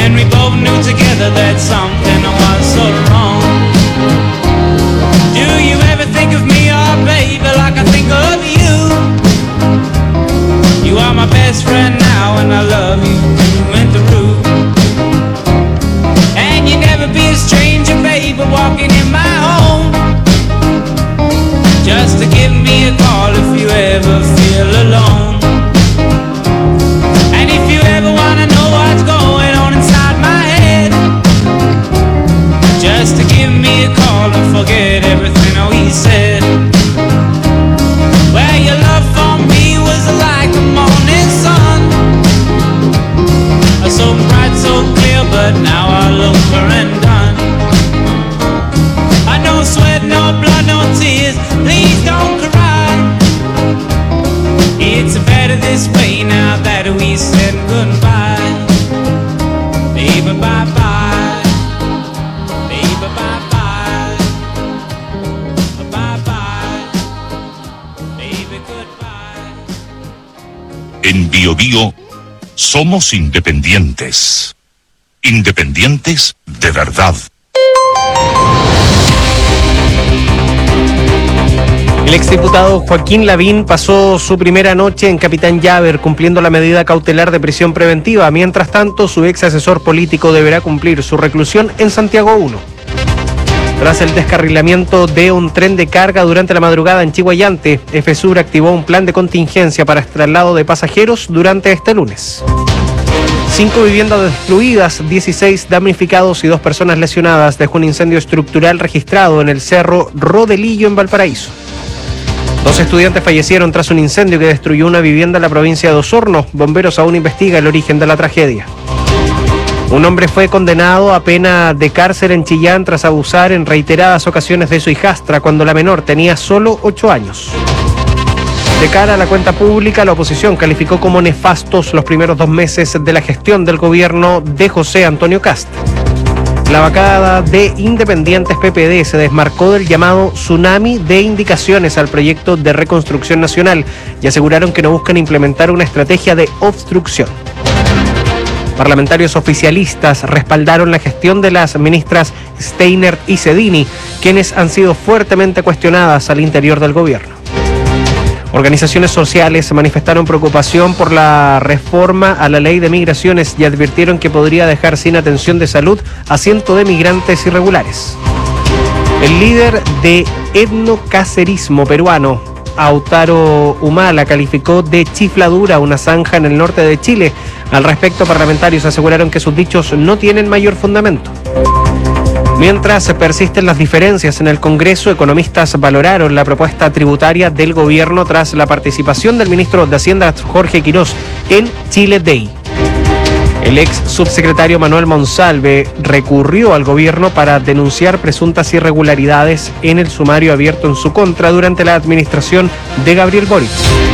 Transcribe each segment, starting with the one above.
when we both knew together that something was so wrong. Do you ever think of me, oh baby, like I think of you? You are my best friend now and I love you through and through. And you never be a stranger, baby, walking in my home. Just to give me a call if you ever feel alone. And if you ever wanna know what's going on inside my head, just to give me a call and forget everything we said. Well, your love for me was like the morning sun, so bright, so clear, but now I look for and done. I no sweat, no blood, no tears, please don't cry. It's better this way now that we said goodbye. Baby, bye-bye. Baby, bye-bye. Bye-bye. Baby, goodbye. En Bio Bio somos independientes. Independientes de verdad. El exdiputado Joaquín Lavín pasó su primera noche en Capitán Llaver cumpliendo la medida cautelar de prisión preventiva. Mientras tanto, su ex asesor político deberá cumplir su reclusión en Santiago 1. Tras el descarrilamiento de un tren de carga durante la madrugada en Chihuayante, FSUR activó un plan de contingencia para el traslado de pasajeros durante este lunes. 5 viviendas destruidas, 16 damnificados y 2 personas lesionadas dejó un incendio estructural registrado en el Cerro Rodelillo en Valparaíso. 2 estudiantes fallecieron tras un incendio que destruyó una vivienda en la provincia de Osorno. Bomberos aún investigan el origen de la tragedia. Un hombre fue condenado a pena de cárcel en Chillán tras abusar en reiteradas ocasiones de su hijastra cuando la menor tenía solo 8 años. De cara a la cuenta pública, la oposición calificó como nefastos los primeros 2 meses de la gestión del gobierno de José Antonio Kast. La bancada de Independientes PPD se desmarcó del llamado tsunami de indicaciones al proyecto de reconstrucción nacional y aseguraron que no buscan implementar una estrategia de obstrucción. Parlamentarios oficialistas respaldaron la gestión de las ministras Steiner y Cedini, quienes han sido fuertemente cuestionadas al interior del gobierno. Organizaciones sociales manifestaron preocupación por la reforma a la ley de migraciones y advirtieron que podría dejar sin atención de salud a cientos de migrantes irregulares. El líder de etnocacerismo peruano, Autaro Humala, calificó de chifladura una zanja en el norte de Chile. Al respecto, parlamentarios aseguraron que sus dichos no tienen mayor fundamento. Mientras persisten las diferencias en el Congreso, economistas valoraron la propuesta tributaria del gobierno tras la participación del ministro de Hacienda, Jorge Quirós, en Chile Day. El ex subsecretario Manuel Monsalve recurrió al gobierno para denunciar presuntas irregularidades en el sumario abierto en su contra durante la administración de Gabriel Boric.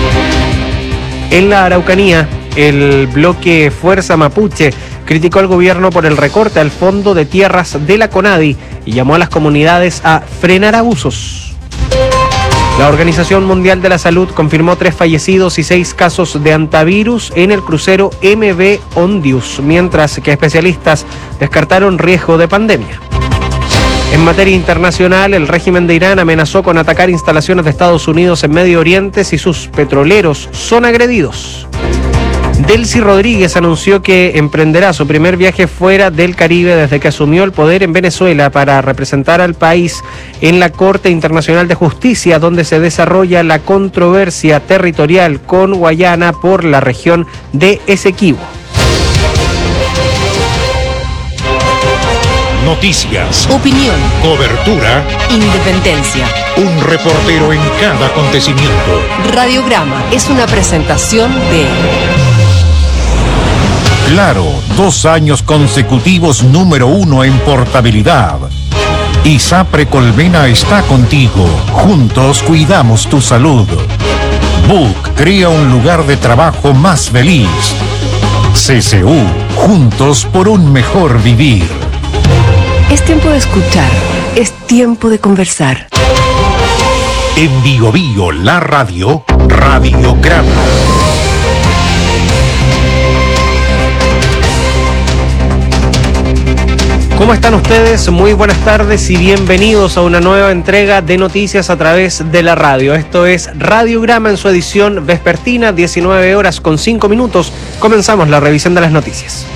En la Araucanía, el bloque Fuerza Mapuche criticó al gobierno por el recorte al fondo de tierras de la CONADI y llamó a las comunidades a frenar abusos. La Organización Mundial de la Salud confirmó 3 fallecidos y 6 casos de antivirus en el crucero MV Ondius, mientras que especialistas descartaron riesgo de pandemia. En materia internacional, el régimen de Irán amenazó con atacar instalaciones de Estados Unidos en Medio Oriente si sus petroleros son agredidos. Delcy Rodríguez anunció que emprenderá su primer viaje fuera del Caribe desde que asumió el poder en Venezuela para representar al país en la Corte Internacional de Justicia, donde se desarrolla la controversia territorial con Guayana por la región de Esequibo. Noticias, opinión, cobertura, independencia. un reportero en cada acontecimiento. Radiograma es una presentación de Claro, 2 años consecutivos número 1 en portabilidad. ISAPRE Colmena está contigo. Juntos cuidamos tu salud. BUC crea un lugar de trabajo más feliz. CCU, juntos por un mejor vivir. Es tiempo de escuchar, es tiempo de conversar. En Bio Bio, la radio, Radiograma. ¿Cómo están ustedes? Muy buenas tardes y bienvenidos a una nueva entrega de noticias a través de la radio. Esto es Radiograma en su edición vespertina, 19 horas con 5 minutos. Comenzamos la revisión de las noticias.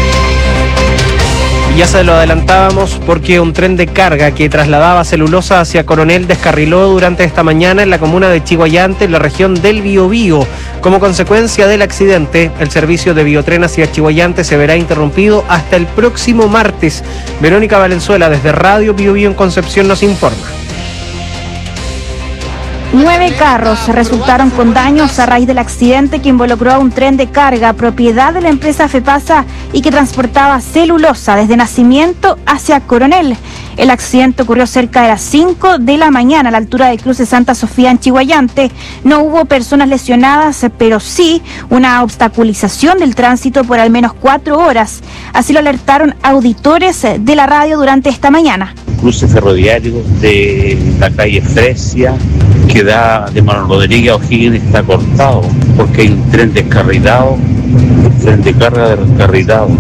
Ya se lo adelantábamos porque un tren de carga que trasladaba celulosa hacia Coronel descarriló durante esta mañana en la comuna de Chiguayante, en la región del Biobío. Como consecuencia del accidente, el servicio de Biotren hacia Chiguayante se verá interrumpido hasta el próximo martes. Verónica Valenzuela, desde Radio Biobío en Concepción, nos informa. 9 carros resultaron con daños a raíz del accidente que involucró a un tren de carga propiedad de la empresa FEPASA y que transportaba celulosa desde Nacimiento hacia Coronel. El accidente ocurrió cerca de las 5 de la mañana a la altura de Cruce Santa Sofía en Chiguayante. No hubo personas lesionadas, pero sí una obstaculización del tránsito por al menos 4 horas. Así lo alertaron auditores de la radio durante esta mañana. Cruce ferroviario de la calle Fresia, que da de Manuel Rodríguez a O'Higgins, está cortado porque hay un tren descarrilado, un tren de carga descarrilado.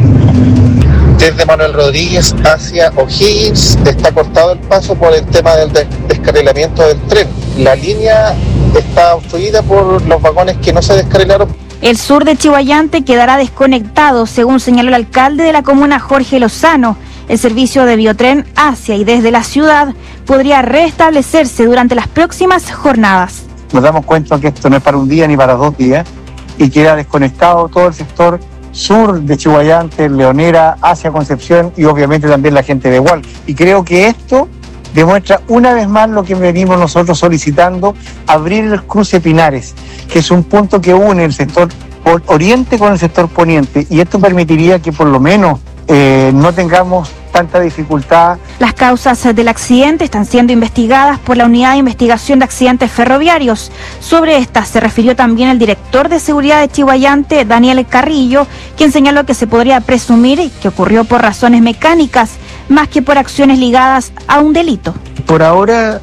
Desde Manuel Rodríguez hacia O'Higgins está cortado el paso por el tema del descarrilamiento del tren. La línea está obstruida por los vagones que no se descarrilaron. El sur de Chiguayante quedará desconectado, según señaló el alcalde de la comuna, Jorge Lozano. El servicio de Biotren hacia y desde la ciudad podría restablecerse durante las próximas jornadas. Nos damos cuenta que esto no es para un día ni para 2 días y queda desconectado todo el sector sur de Chiguayante, Leonera, hacia Concepción y obviamente también la gente de Hualqui. Y creo que esto demuestra una vez más lo que venimos nosotros solicitando, abrir el cruce Pinares, que es un punto que une el sector oriente con el sector poniente, y esto permitiría que por lo menos no tengamos tanta dificultad. Las causas del accidente están siendo investigadas por la Unidad de Investigación de Accidentes Ferroviarios. Sobre estas se refirió también el director de seguridad de Chiguayante, Daniel Carrillo, quien señaló que se podría presumir que ocurrió por razones mecánicas, más que por acciones ligadas a un delito. Por ahora,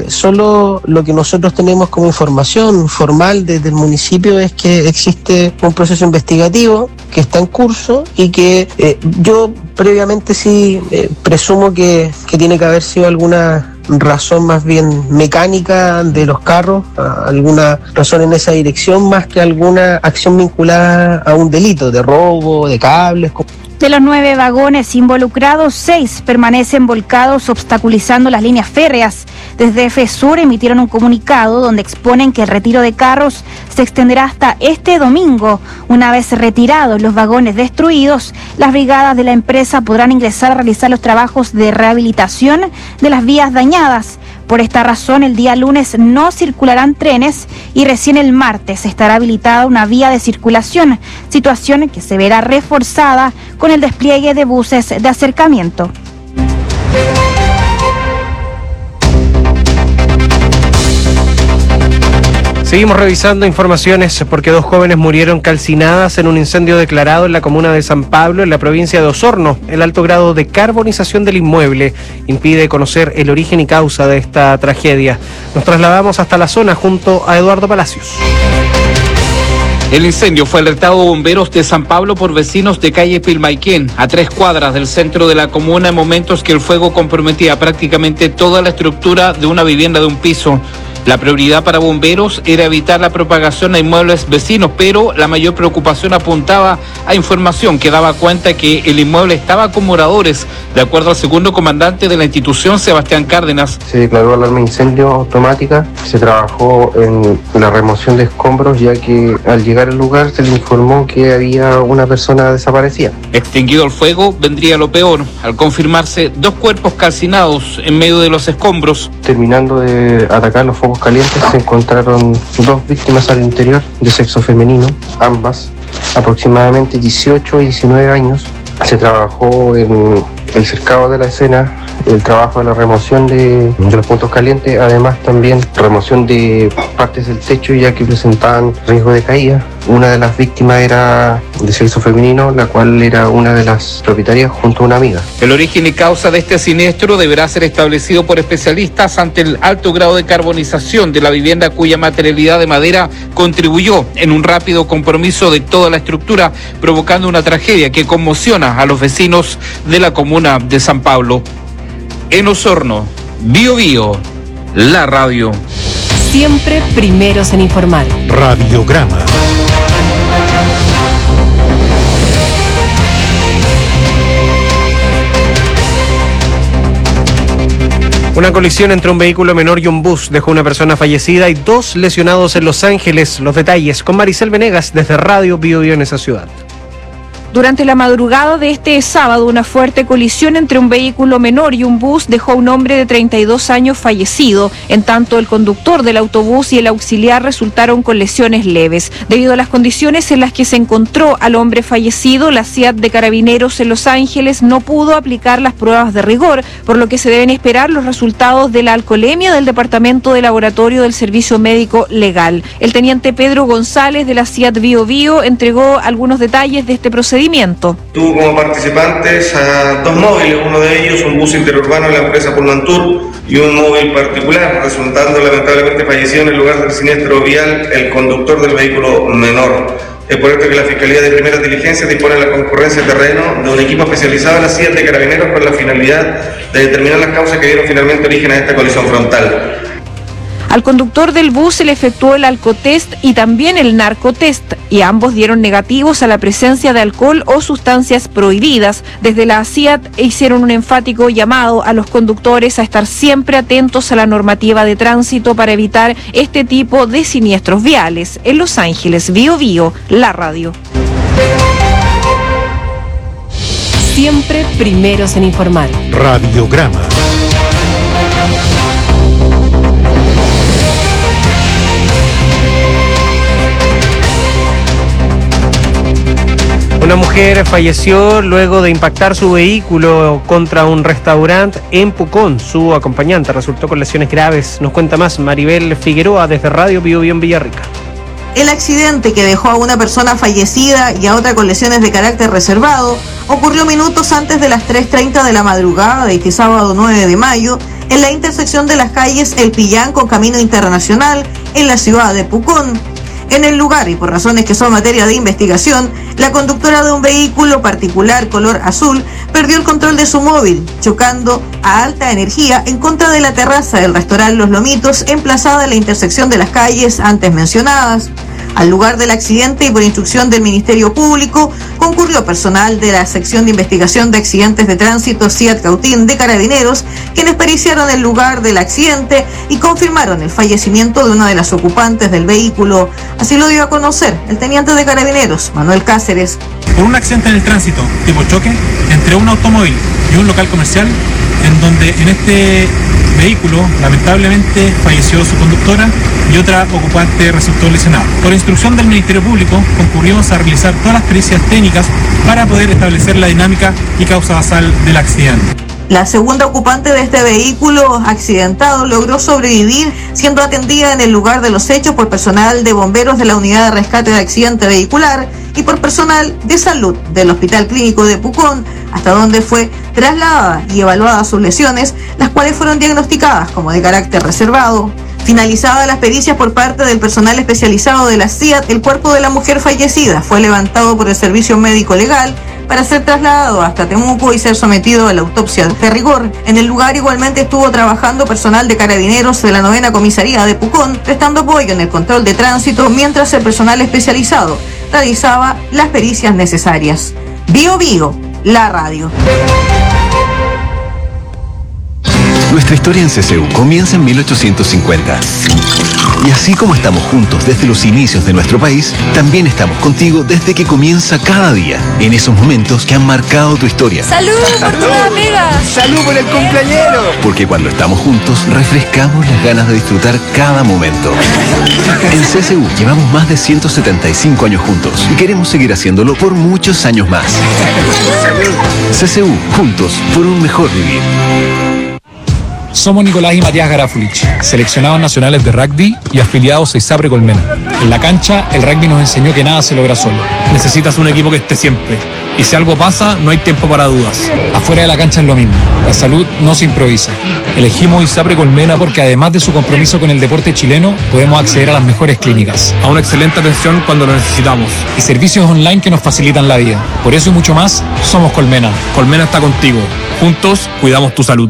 solo lo que nosotros tenemos como información formal desde el municipio es que existe un proceso investigativo que está en curso y que yo previamente sí presumo que tiene que haber sido alguna razón más bien mecánica de los carros, alguna razón en esa dirección, más que alguna acción vinculada a un delito de robo, de cables. De los 9 vagones involucrados, 6 permanecen volcados, obstaculizando las líneas férreas. Desde FESUR emitieron un comunicado donde exponen que el retiro de carros se extenderá hasta este domingo. Una vez retirados los vagones destruidos, las brigadas de la empresa podrán ingresar a realizar los trabajos de rehabilitación de las vías dañadas. Por esta razón, el día lunes no circularán trenes y recién el martes estará habilitada una vía de circulación, situación que se verá reforzada con el despliegue de buses de acercamiento. Seguimos revisando informaciones porque 2 jóvenes murieron calcinadas en un incendio declarado en la comuna de San Pablo, en la provincia de Osorno. El alto grado de carbonización del inmueble impide conocer el origen y causa de esta tragedia. Nos trasladamos hasta la zona junto a Eduardo Palacios. El incendio fue alertado a bomberos de San Pablo por vecinos de calle Pilmaiquén, a 3 cuadras del centro de la comuna, en momentos que el fuego comprometía prácticamente toda la estructura de una vivienda de un piso. La prioridad para bomberos era evitar la propagación a inmuebles vecinos, pero la mayor preocupación apuntaba a información que daba cuenta que el inmueble estaba con moradores, de acuerdo al segundo comandante de la institución, Sebastián Cárdenas. Se declaró alarma de incendio automática, se trabajó en la remoción de escombros, ya que al llegar al lugar se le informó que había una persona desaparecida. Extinguido el fuego, vendría lo peor, al confirmarse 2 cuerpos calcinados en medio de los escombros. Terminando de atacar los focos calientes, se encontraron 2 víctimas al interior de sexo femenino, ambas aproximadamente 18 y 19 años. Se trabajó en el cercado de la escena, el trabajo de la remoción de los puntos calientes, además también remoción de partes del techo ya que presentaban riesgo de caída. Una de las víctimas era de sexo femenino, la cual era una de las propietarias junto a una amiga. El origen y causa de este siniestro deberá ser establecido por especialistas ante el alto grado de carbonización de la vivienda, cuya materialidad de madera contribuyó en un rápido compromiso de toda la estructura, provocando una tragedia que conmociona a los vecinos de la comuna de San Pablo. En Osorno, Biobío, la radio. Siempre primeros en informar. Radiograma. Una colisión entre un vehículo menor y un bus dejó una persona fallecida y 2 lesionados en Los Ángeles. Los detalles con Maricel Venegas desde Radio Biobío en esa ciudad. Durante la madrugada de este sábado, una fuerte colisión entre un vehículo menor y un bus dejó a un hombre de 32 años fallecido. En tanto, el conductor del autobús y el auxiliar resultaron con lesiones leves. Debido a las condiciones en las que se encontró al hombre fallecido, la CIAT de Carabineros en Los Ángeles no pudo aplicar las pruebas de rigor, por lo que se deben esperar los resultados de la alcoholemia del Departamento de Laboratorio del Servicio Médico Legal. El teniente Pedro González de la CIAT Biobío entregó algunos detalles de este procedimiento. Tuvo como participantes a 2 móviles, uno de ellos un bus interurbano de la empresa Pullmantur y un móvil particular, resultando lamentablemente fallecido en el lugar del siniestro vial el conductor del vehículo menor. Es por esto que la Fiscalía de Primeras Diligencias dispone de la concurrencia de terreno de un equipo especializado en la CIAT de Carabineros con la finalidad de determinar las causas que dieron finalmente origen a esta colisión frontal. Al conductor del bus se le efectuó el alcotest y también el narcotest, y ambos dieron negativos a la presencia de alcohol o sustancias prohibidas. Desde la CIAT hicieron un enfático llamado a los conductores a estar siempre atentos a la normativa de tránsito para evitar este tipo de siniestros viales. En Los Ángeles, Biobío, la radio. Siempre primeros en informar. Radiograma. Una mujer falleció luego de impactar su vehículo contra un restaurante en Pucón. Su acompañante resultó con lesiones graves. Nos cuenta más Maribel Figueroa desde Radio Biobío en Villarrica. El accidente que dejó a una persona fallecida y a otra con lesiones de carácter reservado ocurrió minutos antes de las 3:30 de la madrugada de este sábado 9 de mayo en la intersección de las calles El Pillán con Camino Internacional en la ciudad de Pucón. En el lugar, y por razones que son materia de investigación, la conductora de un vehículo particular color azul perdió el control de su móvil, chocando a alta energía en contra de la terraza del restaurante Los Lomitos, emplazada en la intersección de las calles antes mencionadas. Al lugar del accidente y por instrucción del Ministerio Público, concurrió personal de la Sección de Investigación de Accidentes de Tránsito CIAT Cautín de Carabineros, quienes periciaron el lugar del accidente y confirmaron el fallecimiento de una de las ocupantes del vehículo. Así lo dio a conocer el teniente de Carabineros, Manuel Cáceres. Por un accidente en el tránsito tipo choque entre un automóvil y un local comercial, en donde en este vehículo lamentablemente falleció su conductora y otra ocupante resultó lesionada. Por instrucción del Ministerio Público concurrimos a realizar todas las pericias técnicas para poder establecer la dinámica y causa basal del accidente. La segunda ocupante de este vehículo accidentado logró sobrevivir, siendo atendida en el lugar de los hechos por personal de bomberos de la Unidad de Rescate de Accidente Vehicular y por personal de salud del Hospital Clínico de Pucón, hasta donde fue trasladada y evaluada sus lesiones, las cuales fueron diagnosticadas como de carácter reservado. Finalizadas las pericias por parte del personal especializado de la CIAT, el cuerpo de la mujer fallecida fue levantado por el Servicio Médico Legal para ser trasladado hasta Temuco y ser sometido a la autopsia de rigor. En el lugar igualmente estuvo trabajando personal de Carabineros de la 9ª Comisaría de Pucón, prestando apoyo en el control de tránsito, mientras el personal especializado realizaba las pericias necesarias. Biobío, la radio. Nuestra historia en CCU comienza en 1850. Y así como estamos juntos desde los inicios de nuestro país, también estamos contigo desde que comienza cada día, en esos momentos que han marcado tu historia. ¡Salud por tu amiga! ¡Salud por el cumpleañero! Porque cuando estamos juntos, refrescamos las ganas de disfrutar cada momento. En CCU llevamos más de 175 años juntos y queremos seguir haciéndolo por muchos años más. CCU, juntos por un mejor vivir. Somos Nicolás y Matías Garafulich, seleccionados nacionales de rugby y afiliados a ISAPRE Colmena. En la cancha, el rugby nos enseñó que nada se logra solo. Necesitas un equipo que esté siempre. Y si algo pasa, no hay tiempo para dudas. Afuera de la cancha es lo mismo. La salud no se improvisa. Elegimos ISAPRE Colmena porque además de su compromiso con el deporte chileno, podemos acceder a las mejores clínicas, a una excelente atención cuando lo necesitamos y servicios online que nos facilitan la vida. Por eso y mucho más, somos Colmena. Colmena está contigo. Juntos, cuidamos tu salud.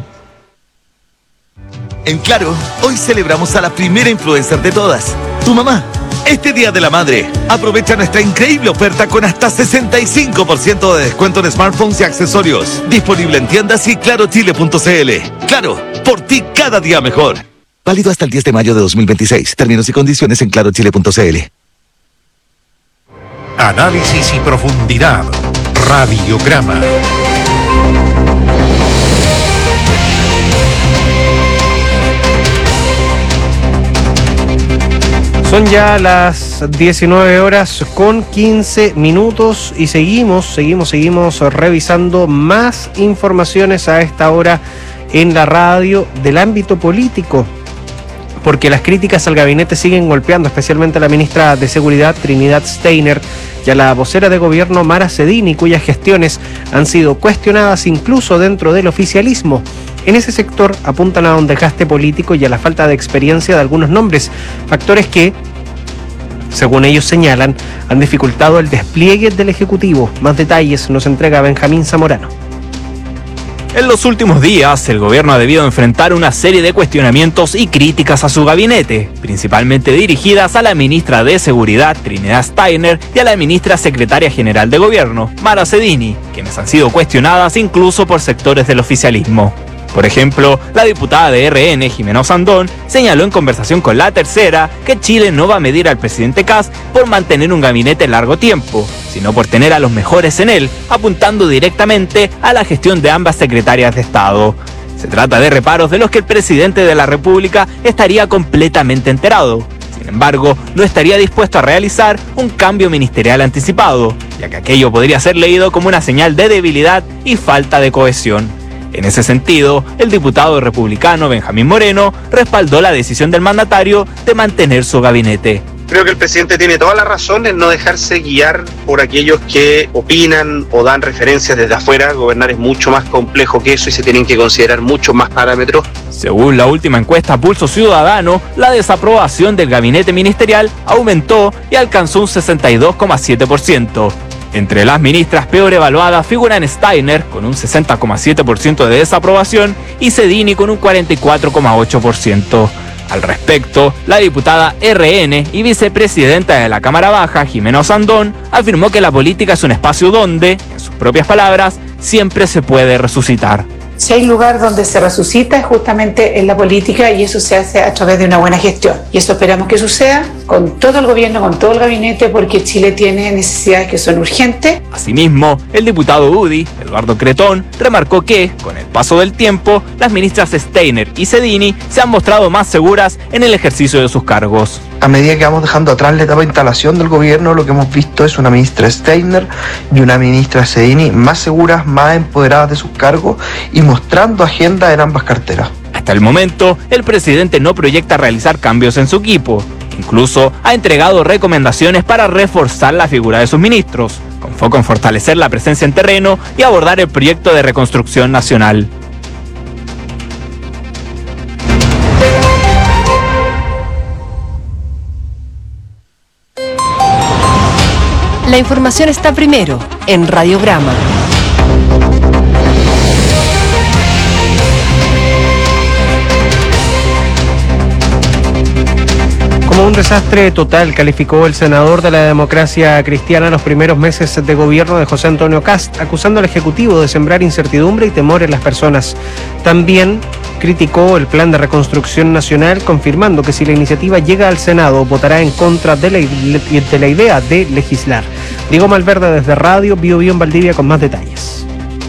En Claro, hoy celebramos a la primera influencer de todas, tu mamá. Este Día de la Madre, aprovecha nuestra increíble oferta con hasta 65% de descuento en smartphones y accesorios. Disponible en tiendas y clarochile.cl. Claro, por ti cada día mejor. Válido hasta el 10 de mayo de 2026. Términos y condiciones en clarochile.cl. Análisis y profundidad. Radiograma. Son ya las 19 horas con 15 minutos y seguimos revisando más informaciones a esta hora en la radio del ámbito político, porque las críticas al gabinete siguen golpeando especialmente a la ministra de Seguridad, Trinidad Steiner, y a la vocera de gobierno, Mara Cedini, cuyas gestiones han sido cuestionadas incluso dentro del oficialismo. En ese sector apuntan a un desgaste político y a la falta de experiencia de algunos nombres, factores que, según ellos señalan, han dificultado el despliegue del Ejecutivo. Más detalles nos entrega Benjamín Zamorano. En los últimos días, el gobierno ha debido enfrentar una serie de cuestionamientos y críticas a su gabinete, principalmente dirigidas a la ministra de Seguridad, Trinidad Steiner, y a la ministra secretaria general de gobierno, Mara Cedini, quienes han sido cuestionadas incluso por sectores del oficialismo. Por ejemplo, la diputada de RN, Jimena Osandón, señaló en conversación con La Tercera que Chile no va a medir al presidente Kast por mantener un gabinete largo tiempo, sino por tener a los mejores en él, apuntando directamente a la gestión de ambas secretarias de Estado. Se trata de reparos de los que el presidente de la República estaría completamente enterado. Sin embargo, no estaría dispuesto a realizar un cambio ministerial anticipado, ya que aquello podría ser leído como una señal de debilidad y falta de cohesión. En ese sentido, el diputado republicano Benjamín Moreno respaldó la decisión del mandatario de mantener su gabinete. Creo que el presidente tiene toda la razón en no dejarse guiar por aquellos que opinan o dan referencias desde afuera. Gobernar es mucho más complejo que eso y se tienen que considerar muchos más parámetros. Según la última encuesta Pulso Ciudadano, la desaprobación del gabinete ministerial aumentó y alcanzó un 62,7%. Entre las ministras peor evaluadas figuran Steiner con un 60,7% de desaprobación y Cedini con un 44,8%. Al respecto, la diputada RN y vicepresidenta de la Cámara Baja, Jimena Osandón, afirmó que la política es un espacio donde, en sus propias palabras, siempre se puede resucitar. Si hay lugar donde se resucita es justamente en la política y eso se hace a través de una buena gestión. Y eso esperamos que suceda con todo el gobierno, con todo el gabinete, porque Chile tiene necesidades que son urgentes. Asimismo, el diputado UDI, Eduardo Cretón, remarcó que, con el paso del tiempo, las ministras Steiner y Cedini se han mostrado más seguras en el ejercicio de sus cargos. A medida que vamos dejando atrás la etapa de instalación del gobierno, lo que hemos visto es una ministra Steiner y una ministra Cedini más seguras, más empoderadas de sus cargos y mostrando agenda en ambas carteras. Hasta el momento, el presidente no proyecta realizar cambios en su equipo. Incluso ha entregado recomendaciones para reforzar la figura de sus ministros, con foco en fortalecer la presencia en terreno y abordar el proyecto de reconstrucción nacional. La información está primero en Radiograma. Como un desastre total calificó el senador de la Democracia Cristiana los primeros meses de gobierno de José Antonio Kast, acusando al Ejecutivo de sembrar incertidumbre y temor en las personas. También criticó el plan de reconstrucción nacional, confirmando que si la iniciativa llega al Senado, votará en contra de la idea de legislar. Diego Malverde desde Radio Bio Bio en Valdivia con más detalles.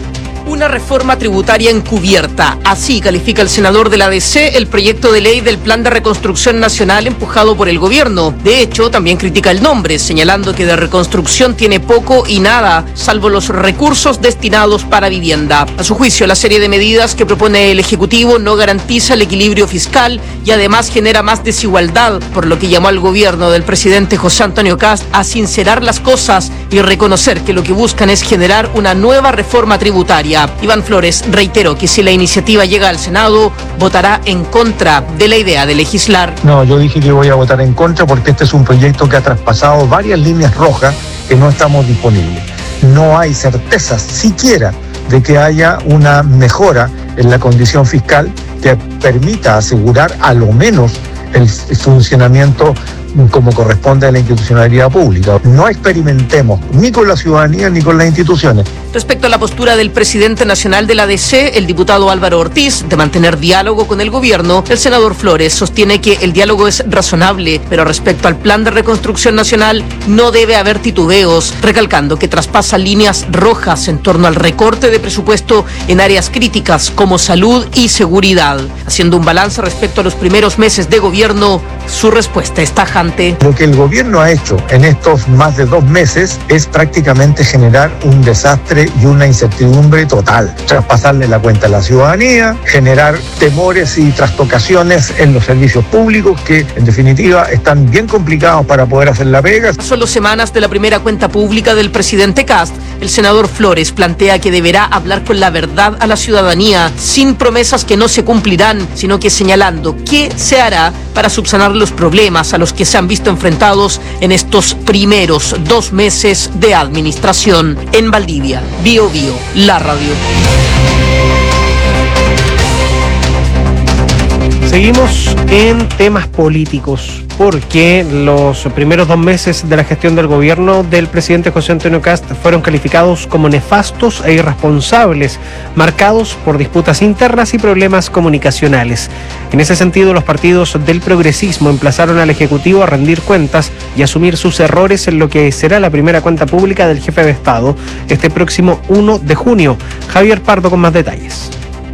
Una reforma tributaria encubierta. Así califica el senador de la DC el proyecto de ley del Plan de Reconstrucción Nacional empujado por el gobierno. De hecho, también critica el nombre, señalando que de reconstrucción tiene poco y nada, salvo los recursos destinados para vivienda. A su juicio, la serie de medidas que propone el Ejecutivo no garantiza el equilibrio fiscal y además genera más desigualdad, por lo que llamó al gobierno del presidente José Antonio Kast a sincerar las cosas y reconocer que lo que buscan es generar una nueva reforma tributaria. Iván Flores reiteró que si la iniciativa llega al Senado, votará en contra de la idea de legislar. No, yo dije que voy a votar en contra porque este es un proyecto que ha traspasado varias líneas rojas que no estamos disponibles. No hay certezas siquiera de que haya una mejora en la condición fiscal que permita asegurar a lo menos el funcionamiento como corresponde a la institucionalidad pública. No experimentemos ni con la ciudadanía ni con las instituciones. Respecto a la postura del presidente nacional de la DC, el diputado Álvaro Ortiz, de mantener diálogo con el gobierno, el senador Flores sostiene que el diálogo es razonable, pero respecto al plan de reconstrucción nacional no debe haber titubeos, recalcando que traspasa líneas rojas en torno al recorte de presupuesto en áreas críticas como salud y seguridad. Haciendo un balance respecto a los primeros meses de gobierno, su respuesta es tajante. Lo que el gobierno ha hecho en estos más de 2 meses es prácticamente generar un desastre y una incertidumbre total. Traspasarle la cuenta a la ciudadanía, generar temores y trastocaciones en los servicios públicos que en definitiva están bien complicados para poder hacer la pega. A solo semanas de la primera cuenta pública del presidente Kast, el senador Flores plantea que deberá hablar con la verdad a la ciudadanía, sin promesas que no se cumplirán, sino que señalando qué se hará para subsanar los problemas a los que se han visto enfrentados en estos primeros 2 meses de administración. En Valdivia, Bio Bio, la radio. Seguimos en temas políticos, porque los primeros 2 meses de la gestión del gobierno del presidente José Antonio Kast fueron calificados como nefastos e irresponsables, marcados por disputas internas y problemas comunicacionales. En ese sentido, los partidos del progresismo emplazaron al Ejecutivo a rendir cuentas y asumir sus errores en lo que será la primera cuenta pública del jefe de Estado este próximo 1 de junio. Javier Pardo con más detalles.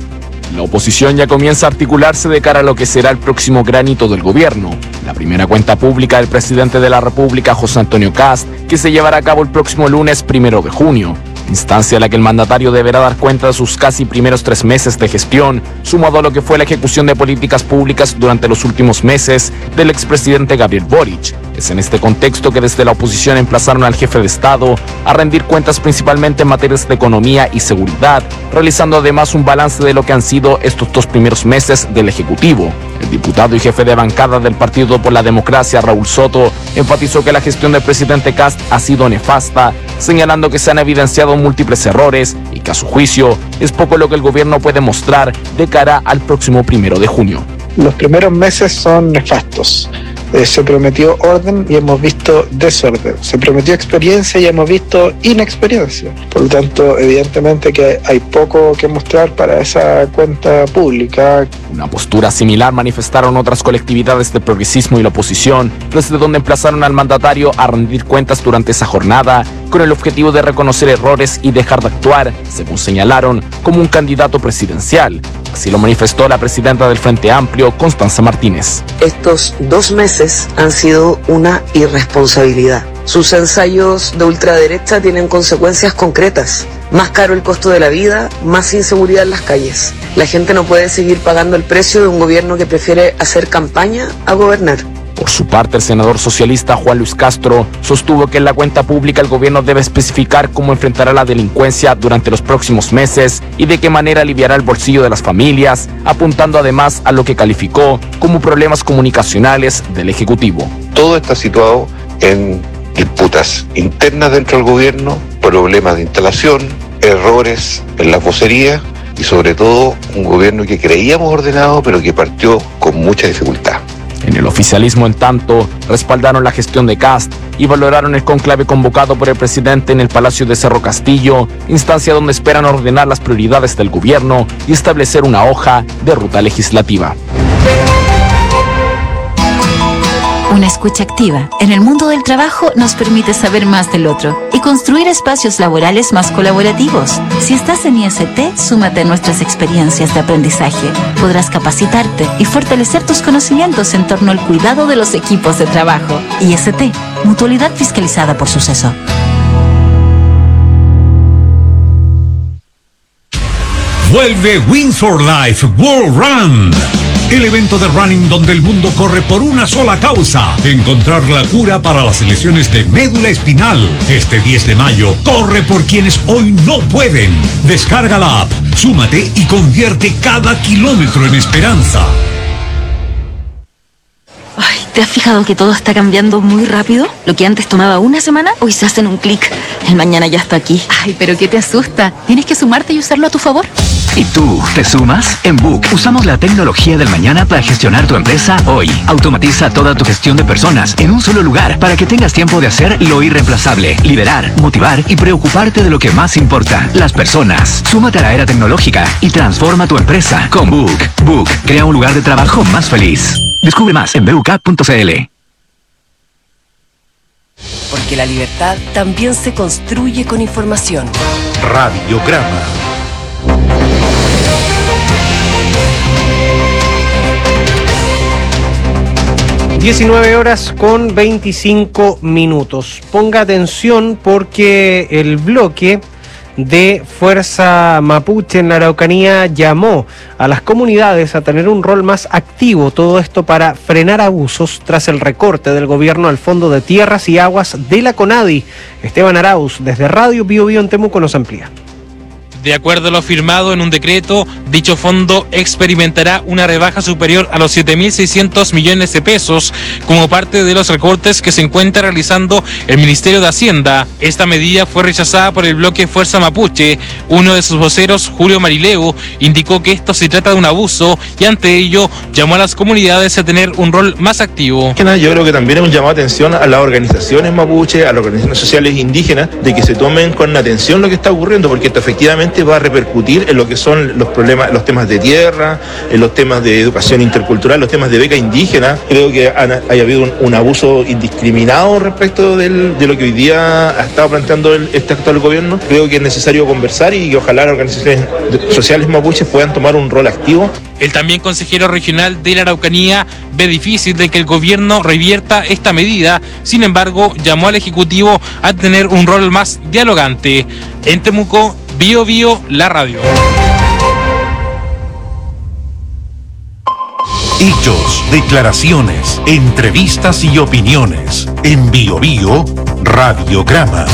La oposición ya comienza a articularse de cara a lo que será el próximo gran hito del gobierno, la primera cuenta pública del presidente de la República, José Antonio Kast, que se llevará a cabo el próximo lunes 1 de junio. Instancia en la que el mandatario deberá dar cuenta de sus casi primeros 3 meses de gestión, sumado a lo que fue la ejecución de políticas públicas durante los últimos meses del expresidente Gabriel Boric. Es en este contexto que desde la oposición emplazaron al jefe de Estado a rendir cuentas principalmente en materias de economía y seguridad, realizando además un balance de lo que han sido estos 2 primeros meses del Ejecutivo. El diputado y jefe de bancada del Partido por la Democracia, Raúl Soto, enfatizó que la gestión del presidente Kast ha sido nefasta, señalando que se han evidenciado múltiples errores y que a su juicio es poco lo que el gobierno puede mostrar de cara al próximo 1 de junio. Los primeros meses son nefastos. Se prometió orden y hemos visto desorden. Se prometió experiencia y hemos visto inexperiencia. Por lo tanto, evidentemente que hay poco que mostrar para esa cuenta pública. Una postura similar manifestaron otras colectividades del progresismo y la oposición, desde donde emplazaron al mandatario a rendir cuentas durante esa jornada, con el objetivo de reconocer errores y dejar de actuar, según señalaron, como un candidato presidencial. Así lo manifestó la presidenta del Frente Amplio, Constanza Martínez. Estos 2 meses han sido una irresponsabilidad. Sus ensayos de ultraderecha tienen consecuencias concretas. Más caro el costo de la vida, más inseguridad en las calles. La gente no puede seguir pagando el precio de un gobierno que prefiere hacer campaña a gobernar. Por su parte, el senador socialista Juan Luis Castro sostuvo que en la cuenta pública el gobierno debe especificar cómo enfrentará la delincuencia durante los próximos meses y de qué manera aliviará el bolsillo de las familias, apuntando además a lo que calificó como problemas comunicacionales del Ejecutivo. Todo está situado en disputas internas dentro del gobierno, problemas de instalación, errores en la vocería y sobre todo un gobierno que creíamos ordenado pero que partió con mucha dificultad. En el oficialismo, en tanto, respaldaron la gestión de Kast y valoraron el conclave convocado por el presidente en el Palacio de Cerro Castillo, instancia donde esperan ordenar las prioridades del gobierno y establecer una hoja de ruta legislativa. Una escucha activa en el mundo del trabajo nos permite saber más del otro y construir espacios laborales más colaborativos. Si estás en IST, súmate a nuestras experiencias de aprendizaje. Podrás capacitarte y fortalecer tus conocimientos en torno al cuidado de los equipos de trabajo. IST, Mutualidad fiscalizada por Suceso. Vuelve Windsor Life World Run. El evento de running donde el mundo corre por una sola causa: encontrar la cura para las lesiones de médula espinal. Este 10 de mayo, corre por quienes hoy no pueden. Descarga la app, súmate y convierte cada kilómetro en esperanza. Ay, ¿te has fijado que todo está cambiando muy rápido? Lo que antes tomaba una semana, hoy se hace en un clic. El mañana ya está aquí. Ay, pero ¿qué te asusta? Tienes que sumarte y usarlo a tu favor. ¿Y tú, te sumas? En Book usamos la tecnología del mañana para gestionar tu empresa hoy. Automatiza toda tu gestión de personas en un solo lugar para que tengas tiempo de hacer lo irreemplazable, liderar, motivar y preocuparte de lo que más importa, las personas. Súmate a la era tecnológica y transforma tu empresa con Book. Book crea un lugar de trabajo más feliz. Descubre más en book.cl. Porque la libertad también se construye con información. Radiograma. (19:25). Ponga atención porque el bloque de Fuerza Mapuche en la Araucanía llamó a las comunidades a tener un rol más activo, todo esto para frenar abusos tras el recorte del gobierno al Fondo de Tierras y Aguas de la CONADI. Esteban Arauz, desde Radio Bio Bio en Temuco, nos amplía. De acuerdo a lo firmado en un decreto, dicho fondo experimentará una rebaja superior a los 7.600 millones de pesos como parte de los recortes que se encuentra realizando el Ministerio de Hacienda. Esta medida fue rechazada por el bloque Fuerza Mapuche. Uno de sus voceros, Julio Marileu, indicó que esto se trata de un abuso y ante ello llamó a las comunidades a tener un rol más activo. Yo creo que también es un llamado de atención a las organizaciones mapuche, a las organizaciones sociales indígenas, de que se tomen con atención lo que está ocurriendo, porque esto efectivamente va a repercutir en lo que son los problemas, los temas de tierra, en los temas de educación intercultural, los temas de beca indígena. Creo que haya habido un abuso indiscriminado respecto de lo que hoy día ha estado planteando este actual gobierno. Creo que es necesario conversar y que ojalá las organizaciones sociales mapuches puedan tomar un rol activo. El también consejero regional de la Araucanía ve difícil de que el gobierno revierta esta medida. Sin embargo, llamó al Ejecutivo a tener un rol más dialogante. En Temuco, Bio Bio, la radio. Hechos, declaraciones, entrevistas y opiniones. En Bio Bio, Radiograma.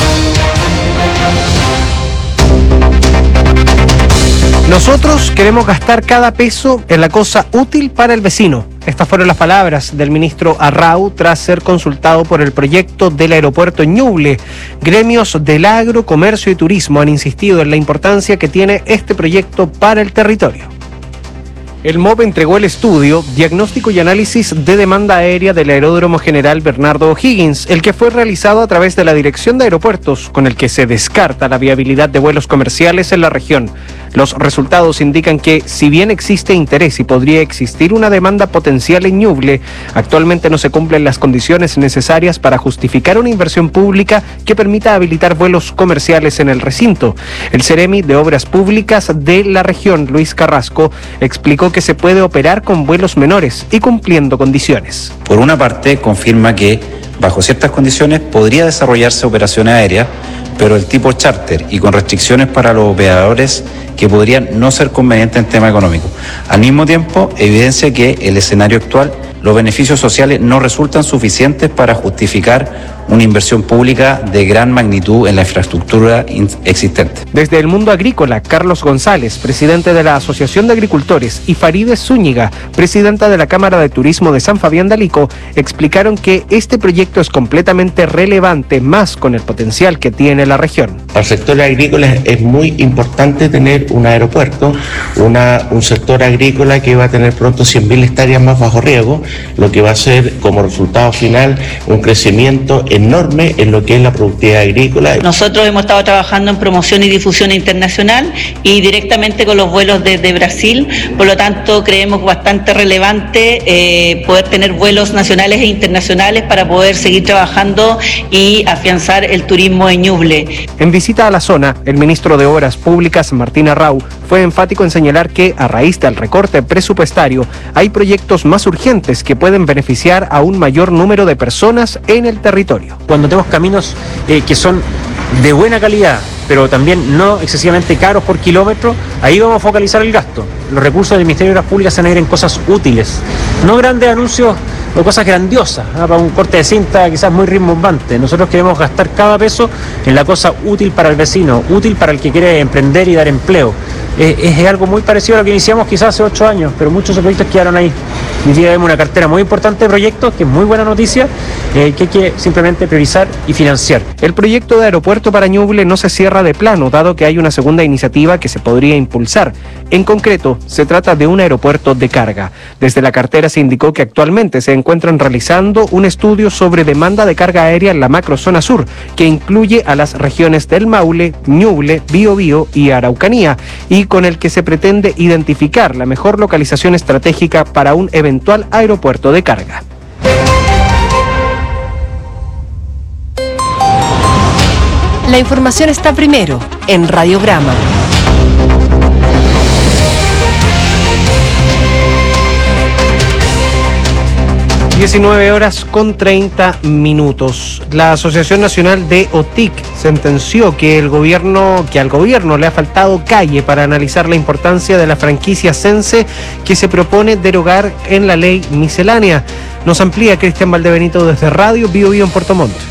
Nosotros queremos gastar cada peso en la cosa útil para el vecino. Estas fueron las palabras del ministro Arrau tras ser consultado por el proyecto del aeropuerto en Ñuble. Gremios del agro, comercio y turismo han insistido en la importancia que tiene este proyecto para el territorio. El MOB entregó el estudio Diagnóstico y Análisis de Demanda Aérea del Aeródromo General Bernardo O'Higgins, el que fue realizado a través de la Dirección de Aeropuertos, con el que se descarta la viabilidad de vuelos comerciales en la región. Los resultados indican que, si bien existe interés y podría existir una demanda potencial en Ñuble, actualmente no se cumplen las condiciones necesarias para justificar una inversión pública que permita habilitar vuelos comerciales en el recinto. El Ceremi de Obras Públicas de la región, Luis Carrasco, explicó que se puede operar con vuelos menores y cumpliendo condiciones. Por una parte, confirma que bajo ciertas condiciones podría desarrollarse operaciones aéreas, pero el tipo charter y con restricciones para los operadores que podrían no ser convenientes en tema económico. Al mismo tiempo, evidencia que el escenario actual, los beneficios sociales no resultan suficientes para justificar una inversión pública de gran magnitud en la infraestructura existente. Desde el mundo agrícola, Carlos González, presidente de la Asociación de Agricultores, y Farideh Zúñiga, presidenta de la Cámara de Turismo de San Fabián de Alico, explicaron que este proyecto es completamente relevante, más con el potencial que tiene la región. Para el sector agrícola es muy importante tener un aeropuerto, un sector agrícola que va a tener pronto 100.000 hectáreas más bajo riego, lo que va a ser como resultado final un crecimiento enorme en lo que es la productividad agrícola. Nosotros hemos estado trabajando en promoción y difusión internacional y directamente con los vuelos desde Brasil, por lo tanto creemos bastante relevante poder tener vuelos nacionales e internacionales para poder seguir trabajando y afianzar el turismo en Ñuble. En visita a la zona, el ministro de Obras Públicas, Martín Arrau, fue enfático en señalar que, a raíz del recorte presupuestario, hay proyectos más urgentes que pueden beneficiar a un mayor número de personas en el territorio. Cuando tenemos caminos que son de buena calidad, pero también no excesivamente caros por kilómetro, ahí vamos a focalizar el gasto. Los recursos del Ministerio de Obras Públicas se van a ir en cosas útiles, no grandes anuncios o cosas grandiosas, para un corte de cinta quizás muy rimbombante. Nosotros queremos gastar cada peso en la cosa útil para el vecino, útil para el que quiere emprender y dar empleo. Es algo muy parecido a lo que iniciamos quizás hace 8 años, pero muchos de esos proyectos quedaron ahí. Hoy día vemos una cartera muy importante de proyectos, que es muy buena noticia, que hay que simplemente priorizar y financiar. El proyecto de aeropuerto para Ñuble no se cierra de plano, dado que hay una segunda iniciativa que se podría impulsar. En concreto, se trata de un aeropuerto de carga. Desde la cartera se indicó que actualmente se encuentran realizando un estudio sobre demanda de carga aérea en la macrozona sur, que incluye a las regiones del Maule, Ñuble, Biobío y Araucanía, y con el que se pretende identificar la mejor localización estratégica para un eventual aeropuerto de carga. La información está primero en Radiograma. 19:30. La Asociación Nacional de OTIC sentenció que al gobierno le ha faltado calle para analizar la importancia de la franquicia Sense que se propone derogar en la ley miscelánea. Nos amplía Cristian Valdebenito desde Radio Biobío en Puerto Montt.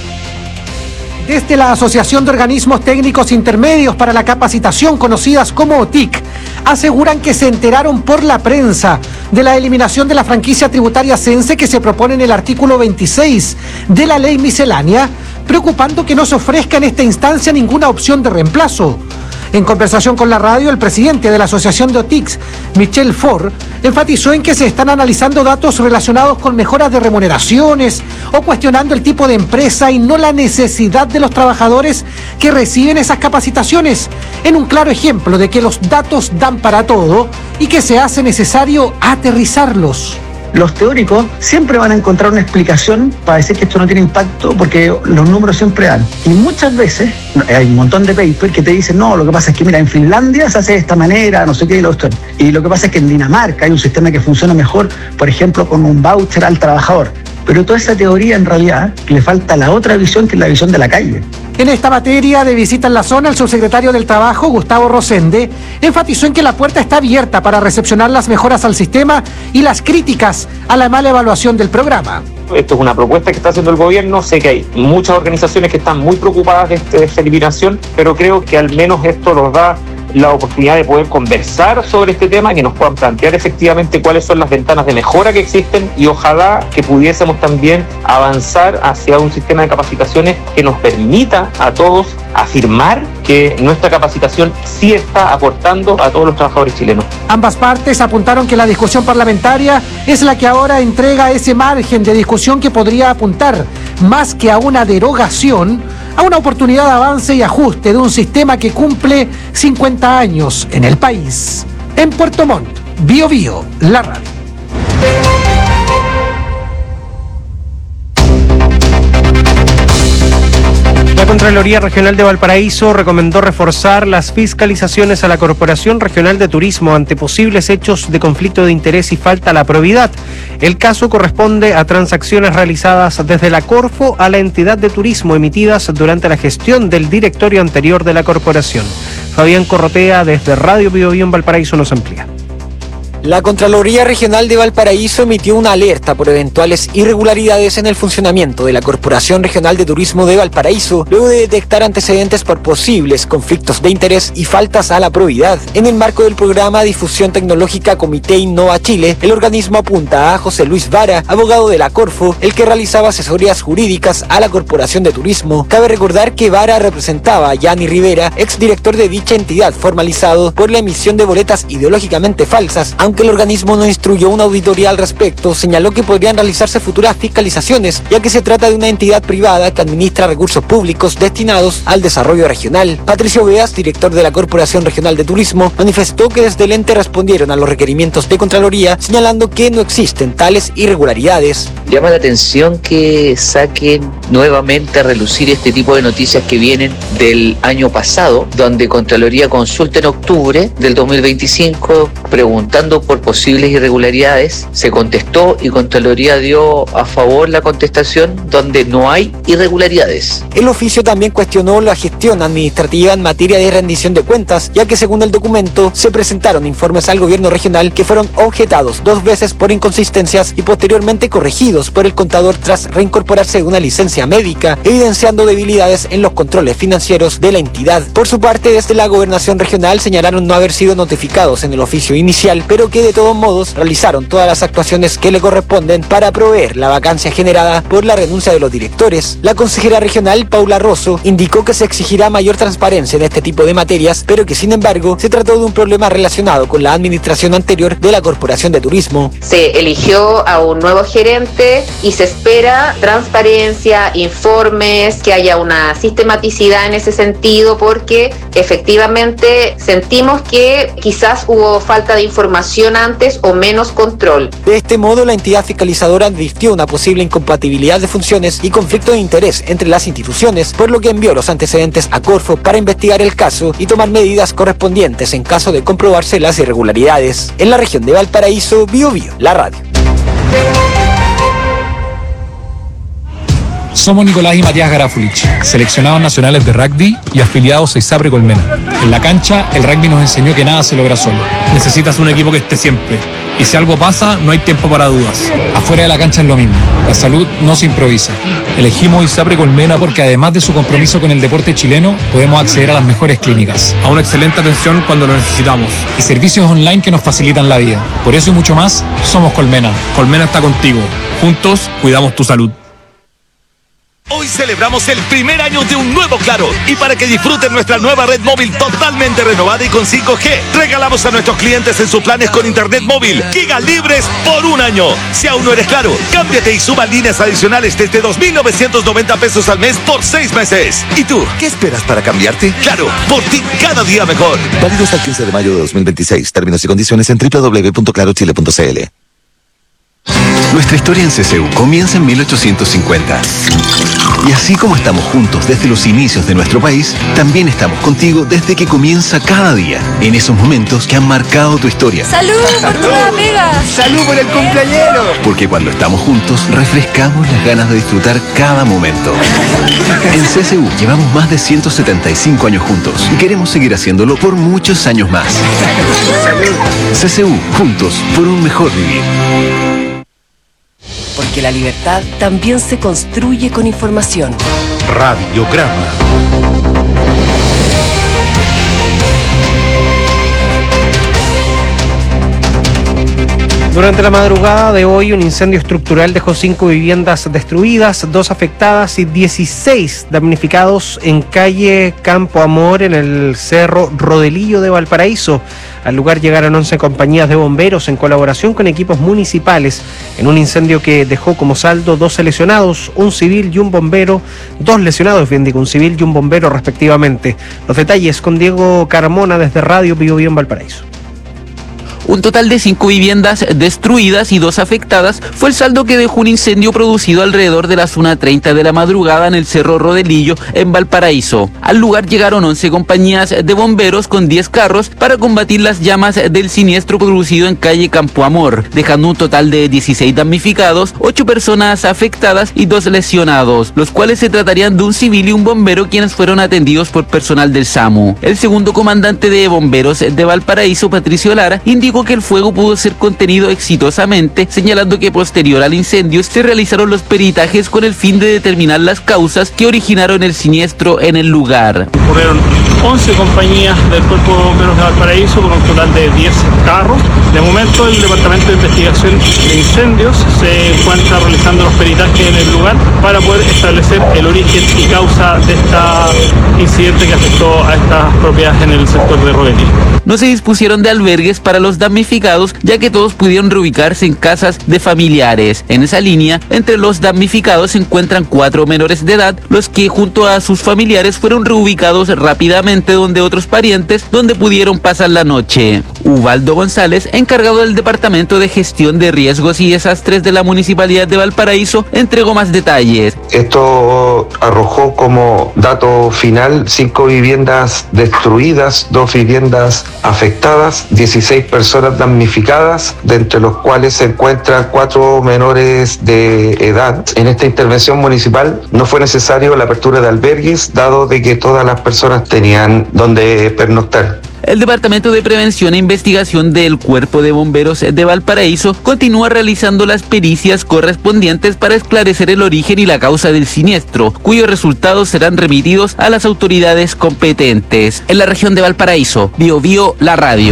Desde la Asociación de Organismos Técnicos Intermedios para la Capacitación, conocidas como OTIC, aseguran que se enteraron por la prensa de la eliminación de la franquicia tributaria Sense que se propone en el artículo 26 de la ley miscelánea, preocupando que no se ofrezca en esta instancia ninguna opción de reemplazo. En conversación con la radio, el presidente de la Asociación de OTICs, Michel Faure, enfatizó en que se están analizando datos relacionados con mejoras de remuneraciones o cuestionando el tipo de empresa y no la necesidad de los trabajadores que reciben esas capacitaciones, en un claro ejemplo de que los datos dan para todo y que se hace necesario aterrizarlos. Los teóricos siempre van a encontrar una explicación para decir que esto no tiene impacto porque los números siempre dan. Y muchas veces hay un montón de papers que te dicen, no, lo que pasa es que mira, en Finlandia se hace de esta manera, no sé qué, y lo que pasa es que en Dinamarca hay un sistema que funciona mejor, por ejemplo, con un voucher al trabajador. Pero toda esa teoría en realidad le falta la otra visión, que es la visión de la calle. En esta materia de visita en la zona, el subsecretario del Trabajo, Gustavo Rosende, enfatizó en que la puerta está abierta para recepcionar las mejoras al sistema y las críticas a la mala evaluación del programa. Esto es una propuesta que está haciendo el gobierno. Sé que hay muchas organizaciones que están muy preocupadas de esta eliminación, pero creo que al menos esto nos da la oportunidad de poder conversar sobre este tema, que nos puedan plantear efectivamente cuáles son las ventanas de mejora que existen y ojalá que pudiésemos también avanzar hacia un sistema de capacitaciones que nos permita a todos afirmar que nuestra capacitación sí está aportando a todos los trabajadores chilenos. Ambas partes apuntaron que la discusión parlamentaria es la que ahora entrega ese margen de discusión que podría apuntar, más que a una derogación, a una oportunidad de avance y ajuste de un sistema que cumple 50 años en el país. En Puerto Montt, Biobío, la radio. La Contraloría Regional de Valparaíso recomendó reforzar las fiscalizaciones a la Corporación Regional de Turismo ante posibles hechos de conflicto de interés y falta a la probidad. El caso corresponde a transacciones realizadas desde la Corfo a la entidad de turismo emitidas durante la gestión del directorio anterior de la corporación. Fabián Corrotea desde Radio Biobío en Valparaíso nos amplía. La Contraloría Regional de Valparaíso emitió una alerta por eventuales irregularidades en el funcionamiento de la Corporación Regional de Turismo de Valparaíso, luego de detectar antecedentes por posibles conflictos de interés y faltas a la probidad. En el marco del programa Difusión Tecnológica Comité Innova Chile, el organismo apunta a José Luis Vara, abogado de la Corfo, el que realizaba asesorías jurídicas a la Corporación de Turismo. Cabe recordar que Vara representaba a Yanni Rivera, exdirector de dicha entidad, formalizado por la emisión de boletas ideológicamente falsas, aunque aunque el organismo no instruyó una auditoría al respecto, señaló que podrían realizarse futuras fiscalizaciones, ya que se trata de una entidad privada que administra recursos públicos destinados al desarrollo regional. Patricio Beas, director de la Corporación Regional de Turismo, manifestó que desde el ente respondieron a los requerimientos de Contraloría, señalando que no existen tales irregularidades. Llama la atención que saquen nuevamente a relucir este tipo de noticias que vienen del año pasado, donde Contraloría consulta en octubre del 2025 preguntando por posibles irregularidades. Se contestó y Contraloría dio a favor la contestación donde no hay irregularidades. El oficio también cuestionó la gestión administrativa en materia de rendición de cuentas, ya que según el documento se presentaron informes al gobierno regional que fueron objetados 2 veces por inconsistencias y posteriormente corregidos por el contador tras reincorporarse de una licencia médica, evidenciando debilidades en los controles financieros de la entidad. Por su parte, desde la gobernación regional señalaron no haber sido notificados en el oficio inicial, pero que de todos modos realizaron todas las actuaciones que le corresponden para proveer la vacancia generada por la renuncia de los directores. La consejera regional, Paula Rosso, indicó que se exigirá mayor transparencia en este tipo de materias, pero que sin embargo se trató de un problema relacionado con la administración anterior de la Corporación de Turismo. Se eligió a un nuevo gerente y se espera transparencia, informes, que haya una sistematicidad en ese sentido, porque efectivamente sentimos que quizás hubo falta de información antes o menos control. De este modo, la entidad fiscalizadora advirtió una posible incompatibilidad de funciones y conflicto de interés entre las instituciones, por lo que envió los antecedentes a Corfo para investigar el caso y tomar medidas correspondientes en caso de comprobarse las irregularidades. En la región de Valparaíso, Bio Bio, la radio. Somos Nicolás y Matías Garafulich, seleccionados nacionales de rugby y afiliados a ISAPRE Colmena. En la cancha, el rugby nos enseñó que nada se logra solo. Necesitas un equipo que esté siempre. Y si algo pasa, no hay tiempo para dudas. Afuera de la cancha es lo mismo. La salud no se improvisa. Elegimos ISAPRE Colmena porque además de su compromiso con el deporte chileno, podemos acceder a las mejores clínicas, a una excelente atención cuando lo necesitamos y servicios online que nos facilitan la vida. Por eso y mucho más, somos Colmena. Colmena está contigo. Juntos, cuidamos tu salud. Hoy celebramos el primer año de un nuevo Claro, y para que disfruten nuestra nueva red móvil totalmente renovada y con 5G, regalamos a nuestros clientes en sus planes con internet móvil gigas libres por 1 año. Si aún no eres Claro, cámbiate y suma líneas adicionales desde 2.990 pesos al mes por 6 meses. ¿Y tú, qué esperas para cambiarte? Claro, por ti cada día mejor. Válido hasta el 15 de mayo de 2026. Términos y condiciones en www.clarochile.cl. Nuestra historia en CCU comienza en 1850. Y así como estamos juntos desde los inicios de nuestro país, también estamos contigo desde que comienza cada día, en esos momentos que han marcado tu historia. ¡Salud por tu nueva pega! ¡Salud por el cumpleañero! Porque cuando estamos juntos, refrescamos las ganas de disfrutar cada momento. En CCU llevamos más de 175 años juntos y queremos seguir haciéndolo por muchos años más. CCU, juntos por un mejor vivir. Porque la libertad también se construye con información. Radiograma. Durante la madrugada de hoy, un incendio estructural dejó 5 viviendas destruidas, 2 afectadas y 16 damnificados en calle Campo Amor, en el Cerro Rodelillo de Valparaíso. Al lugar llegaron 11 compañías de bomberos en colaboración con equipos municipales en un incendio que dejó como saldo 12 lesionados, un civil y un bombero, 2 lesionados, bien digo, un civil y un bombero respectivamente. Los detalles con Diego Carmona desde Radio Bio Bio en Valparaíso. Un total de 5 viviendas destruidas y 2 afectadas fue el saldo que dejó un incendio producido alrededor de las 1:30 de la madrugada en el Cerro Rodelillo, en Valparaíso. Al lugar llegaron 11 compañías de bomberos con 10 carros para combatir las llamas del siniestro producido en calle Campo Amor, dejando un total de 16 damnificados, 8 personas afectadas y 2 lesionados, los cuales se tratarían de un civil y un bombero, quienes fueron atendidos por personal del SAMU. El segundo comandante de bomberos de Valparaíso, Patricio Lara, indicó que el fuego pudo ser contenido exitosamente, señalando que posterior al incendio se realizaron los peritajes con el fin de determinar las causas que originaron el siniestro en el lugar. Ocurrieron 11 compañías del Cuerpo de Bomberos de Valparaíso con un total de 10 carros. De momento el Departamento de Investigación de Incendios se encuentra realizando los peritajes en el lugar para poder establecer el origen y causa de este incidente que afectó a estas propiedades en el sector de Rovelí. No se dispusieron de albergues para los damnificados, ya que todos pudieron reubicarse en casas de familiares. En esa línea, entre los damnificados se encuentran 4 menores de edad, los que junto a sus familiares fueron reubicados rápidamente donde otros parientes, donde pudieron pasar la noche. Ubaldo González, encargado del Departamento de Gestión de Riesgos y Desastres de la Municipalidad de Valparaíso, entregó más detalles. Esto arrojó como dato final 5 viviendas destruidas, 2 viviendas afectadas, 16 personas damnificadas, de entre los cuales se encuentran 4 menores de edad. En esta intervención municipal no fue necesario la apertura de albergues, dado de que todas las personas tenían donde pernoctar. El Departamento de Prevención e Investigación del Cuerpo de Bomberos de Valparaíso continúa realizando las pericias correspondientes para esclarecer el origen y la causa del siniestro, cuyos resultados serán remitidos a las autoridades competentes. En la región de Valparaíso, Biobío, la radio.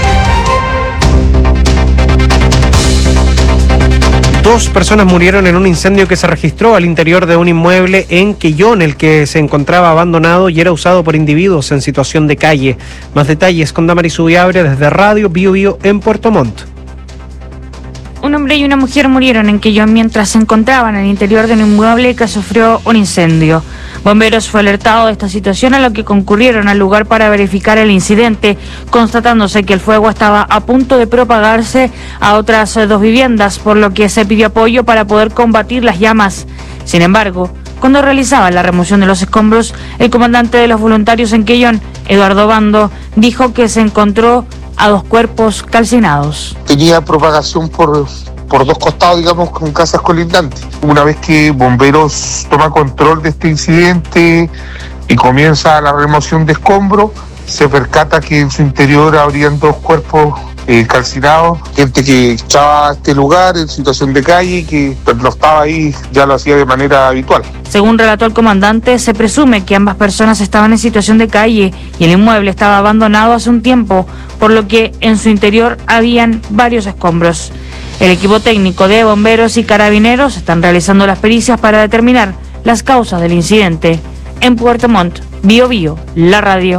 2 personas murieron en un incendio que se registró al interior de un inmueble en Quellón, el que se encontraba abandonado y era usado por individuos en situación de calle. Más detalles con Damaris Ubiabre desde Radio Biobío en Puerto Montt. Un hombre y una mujer murieron en Quellón mientras se encontraban al interior de un inmueble que sufrió un incendio. Bomberos fue alertado de esta situación, a lo que concurrieron al lugar para verificar el incidente, constatándose que el fuego estaba a punto de propagarse a otras 2 viviendas, por lo que se pidió apoyo para poder combatir las llamas. Sin embargo, cuando realizaban la remoción de los escombros, el comandante de los voluntarios en Quellón, Eduardo Bando, dijo que se encontró a 2 cuerpos calcinados. Tenía propagación por 2 costados, digamos, con casas colindantes. Una vez que bomberos toma control de este incidente y comienza la remoción de escombros, se percata que en su interior habrían 2 cuerpos calcinados, gente que estaba a este lugar en situación de calle y que no estaba ahí, ya lo hacía de manera habitual. Según relató el comandante, se presume que ambas personas estaban en situación de calle y el inmueble estaba abandonado hace un tiempo, por lo que en su interior habían varios escombros. El equipo técnico de bomberos y carabineros están realizando las pericias para determinar las causas del incidente. En Puerto Montt, Biobío, la radio.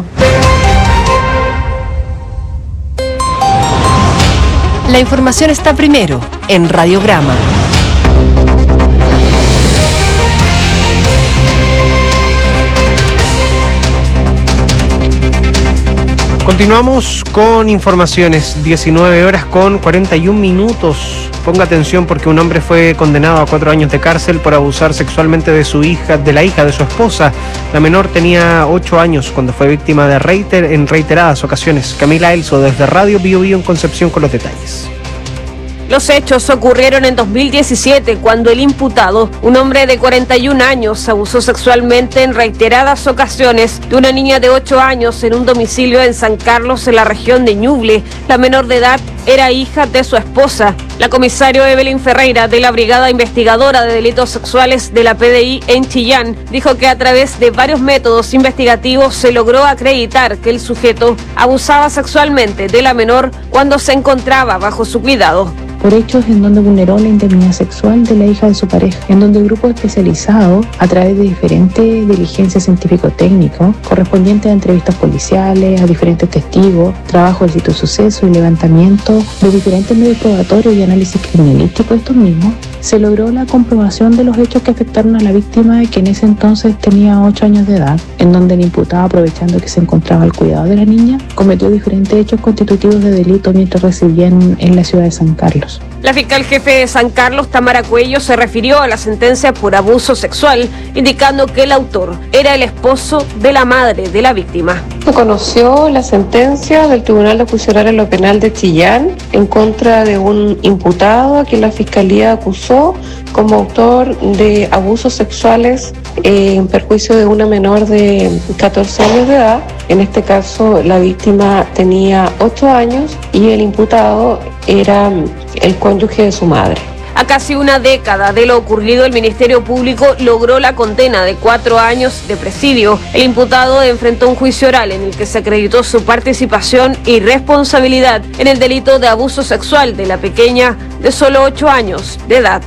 La información está primero en Radiograma. Continuamos con informaciones, 19 horas con 41 minutos. Ponga atención porque un hombre fue condenado a 4 años de cárcel por abusar sexualmente de la hija de su esposa. La menor tenía 8 años cuando fue víctima de en reiteradas ocasiones. Camila Elso desde Radio Biobío en Concepción con los detalles. Los hechos ocurrieron en 2017, cuando el imputado, un hombre de 41 años, abusó sexualmente en reiteradas ocasiones de una niña de 8 años en un domicilio en San Carlos, en la región de Ñuble. La menor de edad era hija de su esposa. La comisario Evelyn Ferreira, de la Brigada Investigadora de Delitos Sexuales de la PDI en Chillán, dijo que a través de varios métodos investigativos se logró acreditar que el sujeto abusaba sexualmente de la menor cuando se encontraba bajo su cuidado. Por hechos en donde vulneró la intimidad sexual de la hija de su pareja, en donde el grupo especializado, a través de diferentes diligencias científico-técnicos, correspondientes a entrevistas policiales, a diferentes testigos, trabajo del sitio de suceso y levantamiento de diferentes medios probatorios y análisis criminalístico de estos mismos, se logró la comprobación de los hechos que afectaron a la víctima, que en ese entonces tenía 8 años de edad, en donde el imputado, aprovechando que se encontraba al cuidado de la niña, cometió diferentes hechos constitutivos de delito mientras residía en la ciudad de San Carlos. La fiscal jefe de San Carlos, Tamara Cuello, se refirió a la sentencia por abuso sexual, indicando que el autor era el esposo de la madre de la víctima. Se conoció la sentencia del Tribunal de Juicio en lo Penal de Chillán en contra de un imputado a quien la Fiscalía acusó como autor de abusos sexuales en perjuicio de una menor de 14 años de edad. En este caso, la víctima tenía 8 años y el imputado era el cónyuge de su madre. A casi una década de lo ocurrido, el Ministerio Público logró la condena de 4 años de presidio. El imputado enfrentó un juicio oral en el que se acreditó su participación y responsabilidad en el delito de abuso sexual de la pequeña de solo 8 años de edad.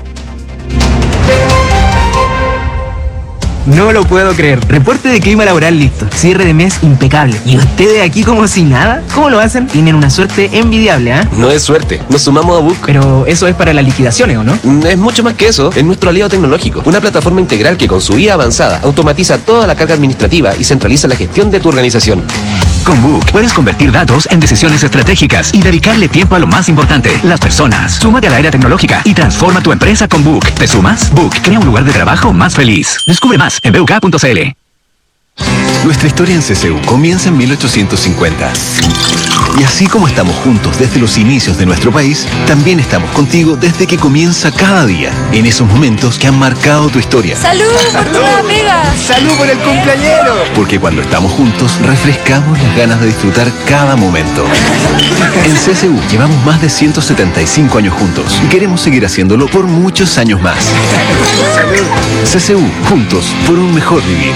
No lo puedo creer. Reporte de clima laboral listo. Cierre de mes impecable. ¿Y ustedes aquí como si nada? ¿Cómo lo hacen? Tienen una suerte envidiable, ¿eh? No es suerte. Nos sumamos a Book. Pero eso es para las liquidaciones, ¿o no? Es mucho más que eso. Es nuestro aliado tecnológico. Una plataforma integral que con su IA avanzada automatiza toda la carga administrativa y centraliza la gestión de tu organización. Con Book puedes convertir datos en decisiones estratégicas y dedicarle tiempo a lo más importante, las personas. Súmate a la era tecnológica y transforma tu empresa con Book. ¿Te sumas? Book crea un lugar de trabajo más feliz. Descubre más en buk.cl. Nuestra historia en CCU comienza en 1850. Y así como estamos juntos desde los inicios de nuestro país, también estamos contigo desde que comienza cada día, en esos momentos que han marcado tu historia. ¡Salud por tu amiga! ¡Salud por el cumpleañero! Porque cuando estamos juntos, refrescamos las ganas de disfrutar cada momento. En CCU llevamos más de 175 años juntos y queremos seguir haciéndolo por muchos años más. CCU, juntos por un mejor vivir.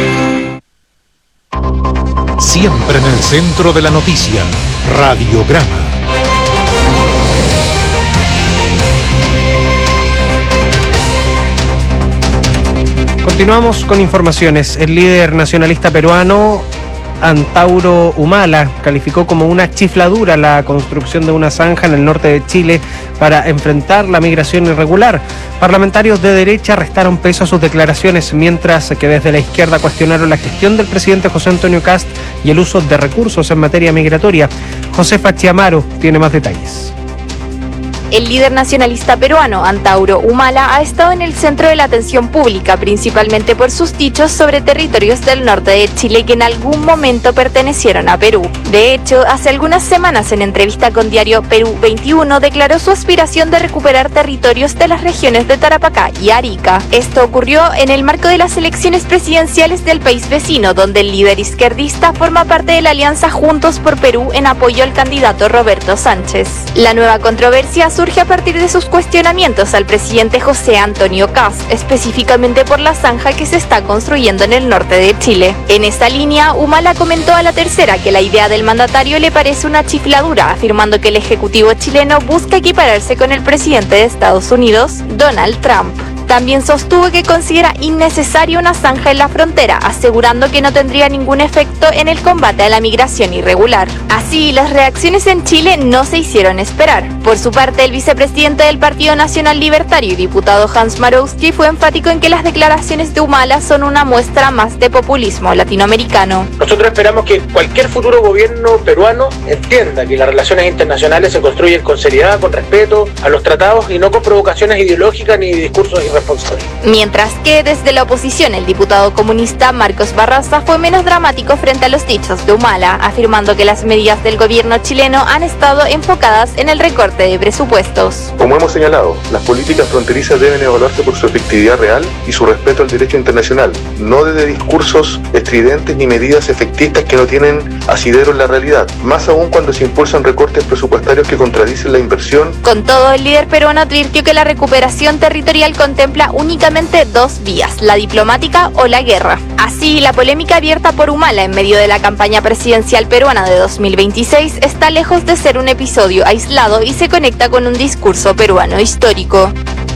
Siempre en el centro de la noticia, Radiograma. Continuamos con informaciones. El líder nacionalista peruano Antauro Humala calificó como una chifladura la construcción de una zanja en el norte de Chile para enfrentar la migración irregular. Parlamentarios de derecha restaron peso a sus declaraciones, mientras que desde la izquierda cuestionaron la gestión del presidente José Antonio Kast y el uso de recursos en materia migratoria. Josefa Chiamaro tiene más detalles. El líder nacionalista peruano, Antauro Humala, ha estado en el centro de la atención pública, principalmente por sus dichos sobre territorios del norte de Chile que en algún momento pertenecieron a Perú. De hecho, hace algunas semanas, en entrevista con diario Perú 21, declaró su aspiración de recuperar territorios de las regiones de Tarapacá y Arica. Esto ocurrió en el marco de las elecciones presidenciales del país vecino, donde el líder izquierdista forma parte de la alianza Juntos por Perú en apoyo al candidato Roberto Sánchez. La nueva controversia surge a partir de sus cuestionamientos al presidente José Antonio Kast, específicamente por la zanja que se está construyendo en el norte de Chile. En esta línea, Humala comentó a La Tercera que la idea del mandatario le parece una chifladura, afirmando que el ejecutivo chileno busca equipararse con el presidente de Estados Unidos, Donald Trump. También sostuvo que considera innecesaria una zanja en la frontera, asegurando que no tendría ningún efecto en el combate a la migración irregular. Así, las reacciones en Chile no se hicieron esperar. Por su parte, el vicepresidente del Partido Nacional Libertario y diputado Hans Marowski fue enfático en que las declaraciones de Humala son una muestra más de populismo latinoamericano. Nosotros esperamos que cualquier futuro gobierno peruano entienda que las relaciones internacionales se construyen con seriedad, con respeto a los tratados y no con provocaciones ideológicas ni discursos irresponsables. Mientras que desde la oposición el diputado comunista Marcos Barraza fue menos dramático frente a los dichos de Humala, afirmando que las medidas del gobierno chileno han estado enfocadas en el recorte de presupuestos. Como hemos señalado, las políticas fronterizas deben evaluarse por su efectividad real y su respeto al derecho internacional, no desde discursos estridentes ni medidas efectistas que no tienen asidero en la realidad, más aún cuando se impulsan recortes presupuestarios que contradicen la inversión. Con todo, el líder peruano advirtió que la recuperación territorial contempla únicamente dos vías, la diplomática o la guerra. Así, la polémica abierta por Humala en medio de la campaña presidencial peruana de 2026 está lejos de ser un episodio aislado y se conecta con un discurso peruano histórico.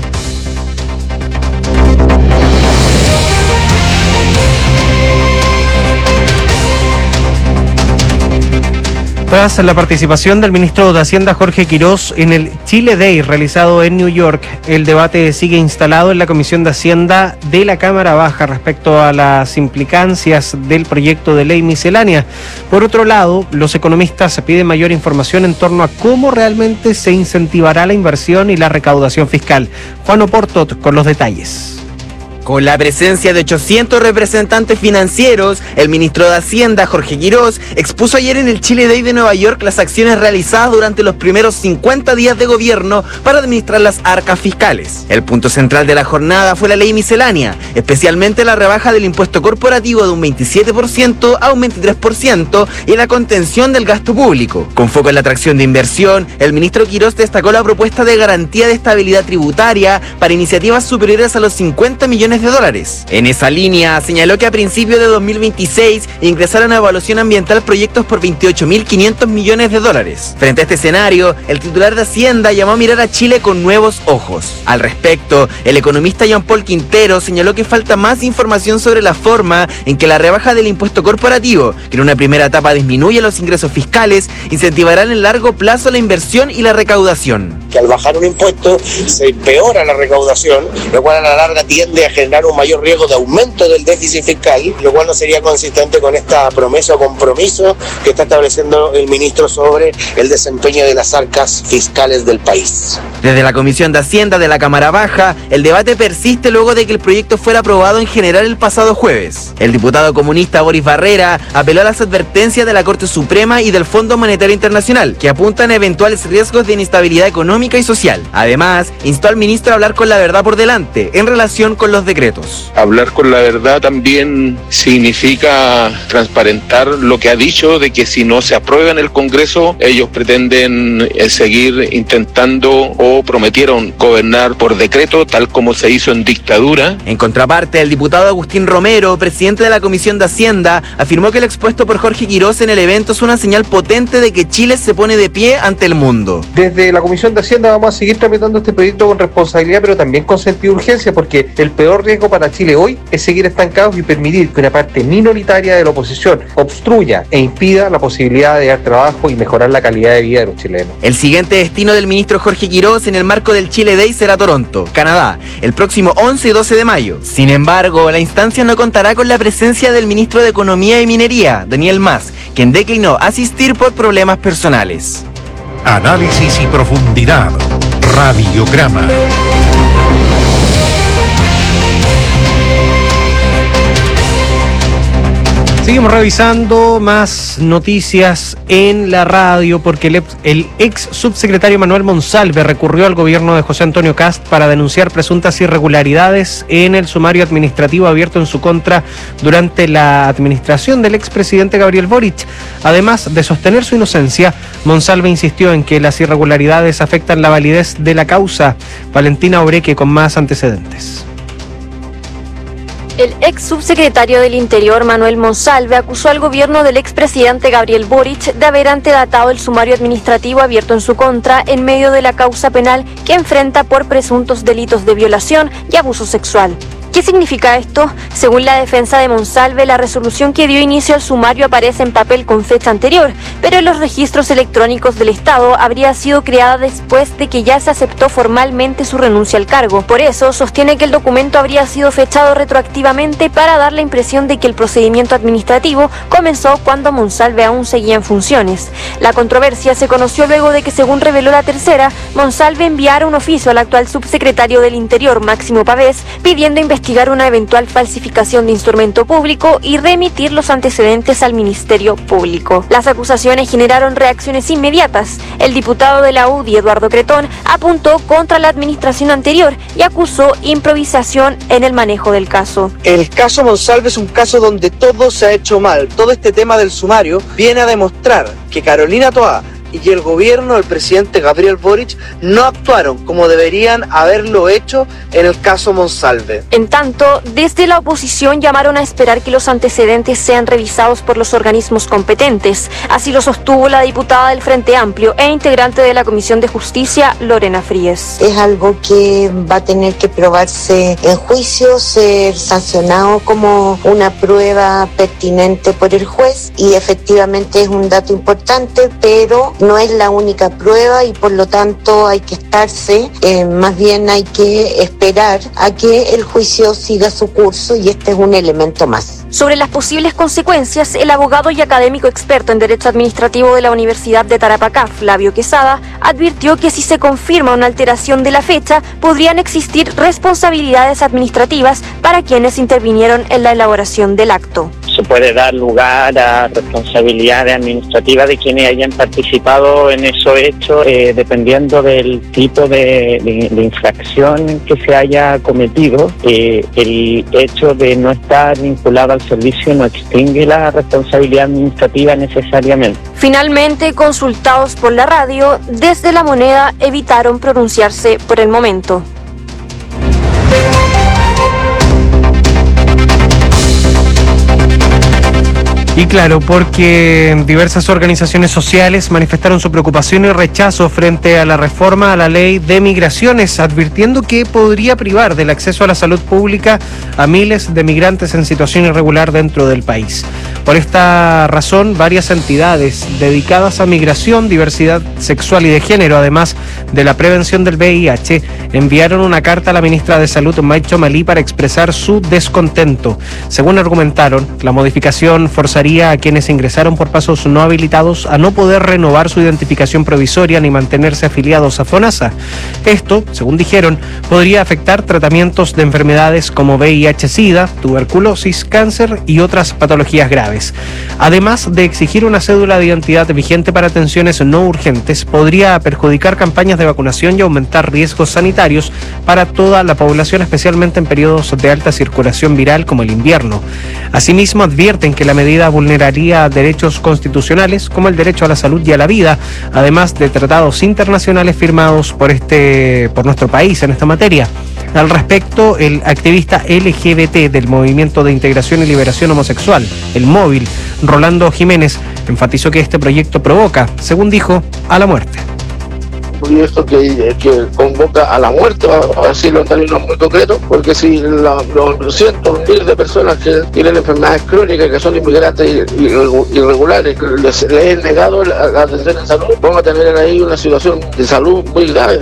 Tras la participación del ministro de Hacienda Jorge Quirós en el Chile Day realizado en New York, el debate sigue instalado en la Comisión de Hacienda de la Cámara Baja respecto a las implicancias del proyecto de ley miscelánea. Por otro lado, los economistas piden mayor información en torno a cómo realmente se incentivará la inversión y la recaudación fiscal. Juan Oportot con los detalles. Con la presencia de 800 representantes financieros, el ministro de Hacienda, Jorge Quirós, expuso ayer en el Chile Day de Nueva York las acciones realizadas durante los primeros 50 días de gobierno para administrar las arcas fiscales. El punto central de la jornada fue la ley miscelánea, especialmente la rebaja del impuesto corporativo de un 27% a un 23% y la contención del gasto público. Con foco en la atracción de inversión, el ministro Quirós destacó la propuesta de garantía de estabilidad tributaria para iniciativas superiores a los 50 millones de dólares. En esa línea, señaló que a principios de 2026 ingresaron a evaluación ambiental proyectos por 28.500 millones de dólares. Frente a este escenario, el titular de Hacienda llamó a mirar a Chile con nuevos ojos. Al respecto, el economista Jean-Paul Quintero señaló que falta más información sobre la forma en que la rebaja del impuesto corporativo, que en una primera etapa disminuye los ingresos fiscales, incentivarán en largo plazo la inversión y la recaudación. Que al bajar un impuesto se empeora la recaudación, lo cual a la larga tiende a generar un mayor riesgo de aumento del déficit fiscal, lo cual no sería consistente con esta promesa o compromiso que está estableciendo el ministro sobre el desempeño de las arcas fiscales del país. Desde la Comisión de Hacienda de la Cámara Baja, el debate persiste luego de que el proyecto fuera aprobado en general el pasado jueves. El diputado comunista Boris Barrera apeló a las advertencias de la Corte Suprema y del Fondo Monetario Internacional, que apuntan a eventuales riesgos de inestabilidad económica y social. Además, instó al ministro a hablar con la verdad por delante en relación con los decretos. Hablar con la verdad también significa transparentar lo que ha dicho de que si no se aprueba en el Congreso, ellos pretenden seguir intentando o prometieron gobernar por decreto, tal como se hizo en dictadura. En contraparte, el diputado Agustín Romero, presidente de la Comisión de Hacienda, afirmó que el expuesto por Jorge Quirós en el evento es una señal potente de que Chile se pone de pie ante el mundo. Desde la Comisión de Hacienda vamos a seguir tramitando este proyecto con responsabilidad, pero también con sentido de urgencia, porque el peor riesgo para Chile hoy es seguir estancados y permitir que una parte minoritaria de la oposición obstruya e impida la posibilidad de dar trabajo y mejorar la calidad de vida de los chilenos. El siguiente destino del ministro Jorge Quirós en el marco del Chile Day será Toronto, Canadá, el próximo 11 y 12 de mayo. Sin embargo, la instancia no contará con la presencia del ministro de Economía y Minería, Daniel Mas, quien declinó asistir por problemas personales. Análisis y profundidad. Radiograma. Seguimos revisando más noticias en la radio porque el ex subsecretario Manuel Monsalve recurrió al gobierno de José Antonio Kast para denunciar presuntas irregularidades en el sumario administrativo abierto en su contra durante la administración del expresidente Gabriel Boric. Además de sostener su inocencia, Monsalve insistió en que las irregularidades afectan la validez de la causa. Valentina Obreque con más antecedentes. El ex subsecretario del Interior, Manuel Monsalve, acusó al gobierno del expresidente Gabriel Boric de haber antedatado el sumario administrativo abierto en su contra en medio de la causa penal que enfrenta por presuntos delitos de violación y abuso sexual. ¿Qué significa esto? Según la defensa de Monsalve, la resolución que dio inicio al sumario aparece en papel con fecha anterior, pero en los registros electrónicos del Estado habría sido creada después de que ya se aceptó formalmente su renuncia al cargo. Por eso, sostiene que el documento habría sido fechado retroactivamente para dar la impresión de que el procedimiento administrativo comenzó cuando Monsalve aún seguía en funciones. La controversia se conoció luego de que, según reveló La Tercera, Monsalve enviara un oficio al actual subsecretario del Interior, Máximo Pavés, pidiendo investigar una eventual falsificación de instrumento público y remitir los antecedentes al Ministerio Público. Las acusaciones generaron reacciones inmediatas. El diputado de la UDI, Eduardo Cretón, apuntó contra la administración anterior y acusó improvisación en el manejo del caso. El caso Monsalve es un caso donde todo se ha hecho mal. Todo este tema del sumario viene a demostrar que Carolina Toá y que el gobierno del presidente Gabriel Boric no actuaron como deberían haberlo hecho en el caso Monsalve. En tanto, desde la oposición llamaron a esperar que los antecedentes sean revisados por los organismos competentes. Así lo sostuvo la diputada del Frente Amplio e integrante de la Comisión de Justicia, Lorena Fríes. Es algo que va a tener que probarse en juicio, ser sancionado como una prueba pertinente por el juez, y efectivamente es un dato importante, pero no es la única prueba y por lo tanto hay que estarse, más bien hay que esperar a que el juicio siga su curso, y este es un elemento más. Sobre las posibles consecuencias, el abogado y académico experto en Derecho Administrativo de la Universidad de Tarapacá, Flavio Quesada, advirtió que si se confirma una alteración de la fecha, podrían existir responsabilidades administrativas para quienes intervinieron en la elaboración del acto. Se puede dar lugar a responsabilidades administrativas de quienes hayan participado en esos hechos, dependiendo del tipo de infracción que se haya cometido. El hecho de no estar vinculado al servicio no extingue la responsabilidad administrativa necesariamente. Finalmente, consultados por la radio, desde La Moneda evitaron pronunciarse por el momento. Y claro, porque diversas organizaciones sociales manifestaron su preocupación y rechazo frente a la reforma a la ley de migraciones, advirtiendo que podría privar del acceso a la salud pública a miles de migrantes en situación irregular dentro del país. Por esta razón, varias entidades dedicadas a migración, diversidad sexual y de género, además de la prevención del VIH, enviaron una carta a la ministra de Salud, Maicho Malí, para expresar su descontento. Según argumentaron, la modificación forzaría a quienes ingresaron por pasos no habilitados a no poder renovar su identificación provisoria ni mantenerse afiliados a FONASA. Esto, según dijeron, podría afectar tratamientos de enfermedades como VIH-Sida, tuberculosis, cáncer y otras patologías graves. Además de exigir una cédula de identidad vigente para atenciones no urgentes, podría perjudicar campañas de vacunación y aumentar riesgos sanitarios para toda la población, especialmente en periodos de alta circulación viral como el invierno. Asimismo, advierten que la medida vulneraría derechos constitucionales como el derecho a la salud y a la vida, además de tratados internacionales firmados por nuestro país en esta materia. Al respecto, el activista LGBT del Movimiento de Integración y Liberación Homosexual, el Móvil, Rolando Jiménez, enfatizó que este proyecto provoca, según dijo, a la muerte. Y esto que convoca a la muerte, a decirlo en términos muy concretos, porque si los cientos, miles de personas que tienen enfermedades crónicas, que son inmigrantes irregulares, que les es negado la atención en salud, vamos a tener ahí una situación de salud muy grave.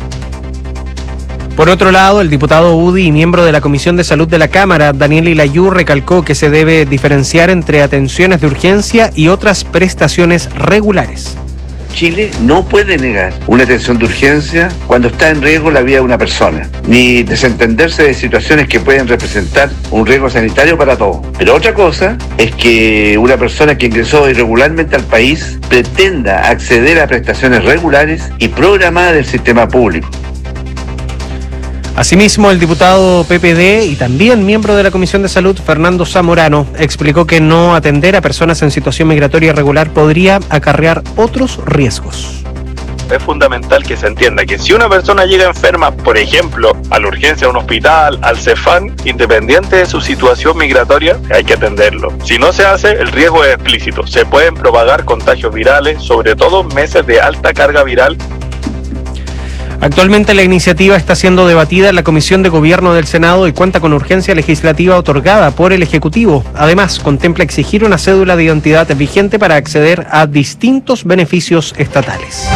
Por otro lado, el diputado UDI y miembro de la Comisión de Salud de la Cámara, Daniel Ilayú, recalcó que se debe diferenciar entre atenciones de urgencia y otras prestaciones regulares. Chile no puede negar una atención de urgencia cuando está en riesgo la vida de una persona, ni desentenderse de situaciones que pueden representar un riesgo sanitario para todos. Pero otra cosa es que una persona que ingresó irregularmente al país pretenda acceder a prestaciones regulares y programadas del sistema público. Asimismo, el diputado PPD y también miembro de la Comisión de Salud, Fernando Zamorano, explicó que no atender a personas en situación migratoria irregular podría acarrear otros riesgos. Es fundamental que se entienda que si una persona llega enferma, por ejemplo, a la urgencia de un hospital, al CEFAM, independiente de su situación migratoria, hay que atenderlo. Si no se hace, el riesgo es explícito. Se pueden propagar contagios virales, sobre todo en meses de alta carga viral. Actualmente la iniciativa está siendo debatida en la Comisión de Gobierno del Senado y cuenta con urgencia legislativa otorgada por el Ejecutivo. Además, contempla exigir una cédula de identidad vigente para acceder a distintos beneficios estatales.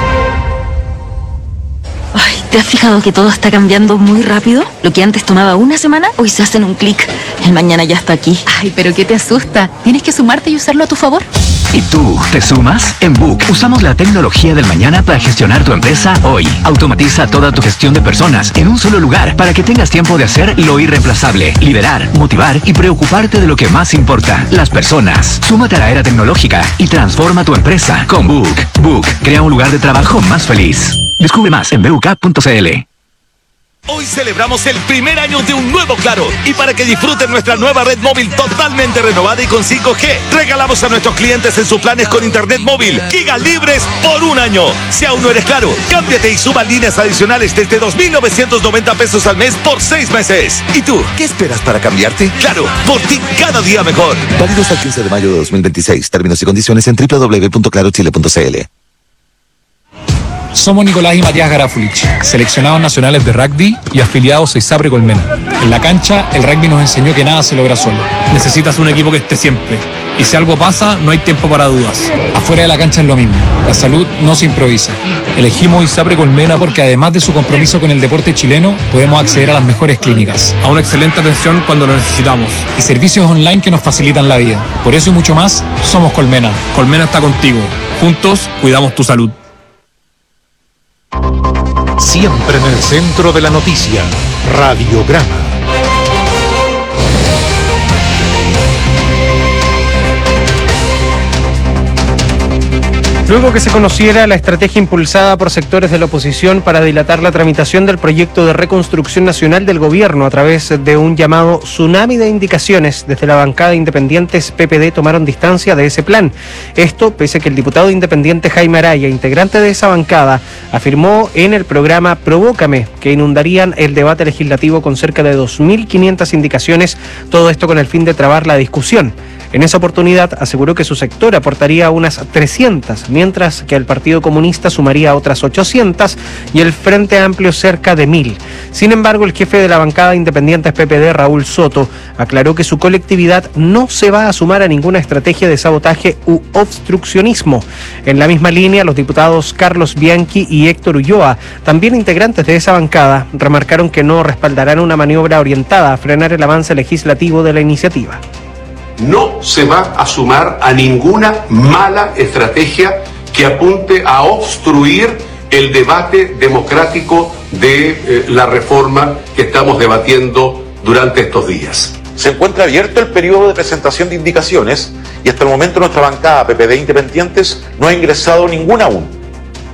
Ay, ¿te has fijado que todo está cambiando muy rápido? Lo que antes tomaba una semana, hoy se hace en un clic. El mañana ya está aquí. Ay, pero ¿qué te asusta? Tienes que sumarte y usarlo a tu favor. ¿Y tú, te sumas? En Book usamos la tecnología del mañana para gestionar tu empresa hoy. Automatiza toda tu gestión de personas en un solo lugar para que tengas tiempo de hacer lo irreemplazable, liderar, motivar y preocuparte de lo que más importa, las personas. Súmate a la era tecnológica y transforma tu empresa con Book. Book crea un lugar de trabajo más feliz. Descubre más en buk.cl. Hoy celebramos el primer año de un nuevo Claro y para que disfruten nuestra nueva red móvil totalmente renovada y con 5G, regalamos a nuestros clientes en sus planes con internet móvil gigas libres por un año. Si aún no eres Claro, cámbiate y suma líneas adicionales desde 2.990 pesos al mes por 6 meses. ¿Y tú, qué esperas para cambiarte? Claro, por ti cada día mejor. Válido hasta el 15 de mayo de 2026. Términos y condiciones en www.clarochile.cl. Somos Nicolás y Matías Garafulich, seleccionados nacionales de rugby y afiliados a ISAPRE Colmena. En la cancha, el rugby nos enseñó que nada se logra solo. Necesitas un equipo que esté siempre. Y si algo pasa, no hay tiempo para dudas. Afuera de la cancha es lo mismo. La salud no se improvisa. Elegimos ISAPRE Colmena porque además de su compromiso con el deporte chileno, podemos acceder a las mejores clínicas, a una excelente atención cuando lo necesitamos y servicios online que nos facilitan la vida. Por eso y mucho más, somos Colmena. Colmena está contigo. Juntos, cuidamos tu salud. Siempre en el centro de la noticia, Radiograma. Luego que se conociera la estrategia impulsada por sectores de la oposición para dilatar la tramitación del proyecto de reconstrucción nacional del gobierno a través de un llamado tsunami de indicaciones, desde la bancada de independientes PPD tomaron distancia de ese plan. Esto pese a que el diputado independiente Jaime Araya, integrante de esa bancada, afirmó en el programa Provócame que inundarían el debate legislativo con cerca de 2.500 indicaciones, todo esto con el fin de trabar la discusión. En esa oportunidad aseguró que su sector aportaría unas 300, mientras que el Partido Comunista sumaría otras 800 y el Frente Amplio cerca de 1.000. Sin embargo, el jefe de la bancada independiente PPD, Raúl Soto, aclaró que su colectividad no se va a sumar a ninguna estrategia de sabotaje u obstruccionismo. En la misma línea, los diputados Carlos Bianchi y Héctor Ulloa, también integrantes de esa bancada, remarcaron que no respaldarán una maniobra orientada a frenar el avance legislativo de la iniciativa. No se va a sumar a ninguna mala estrategia que apunte a obstruir el debate democrático de la reforma que estamos debatiendo durante estos días. Se encuentra abierto el periodo de presentación de indicaciones y hasta el momento nuestra bancada PPD Independientes no ha ingresado ninguna aún.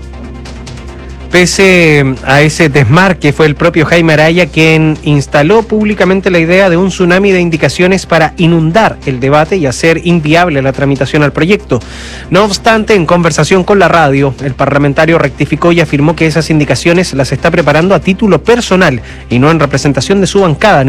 Pese a ese desmarque, fue el propio Jaime Araya quien instaló públicamente la idea de un tsunami de indicaciones para inundar el debate y hacer inviable la tramitación al proyecto. No obstante, en conversación con la radio, el parlamentario rectificó y afirmó que esas indicaciones las está preparando a título personal y no en representación de su bancada.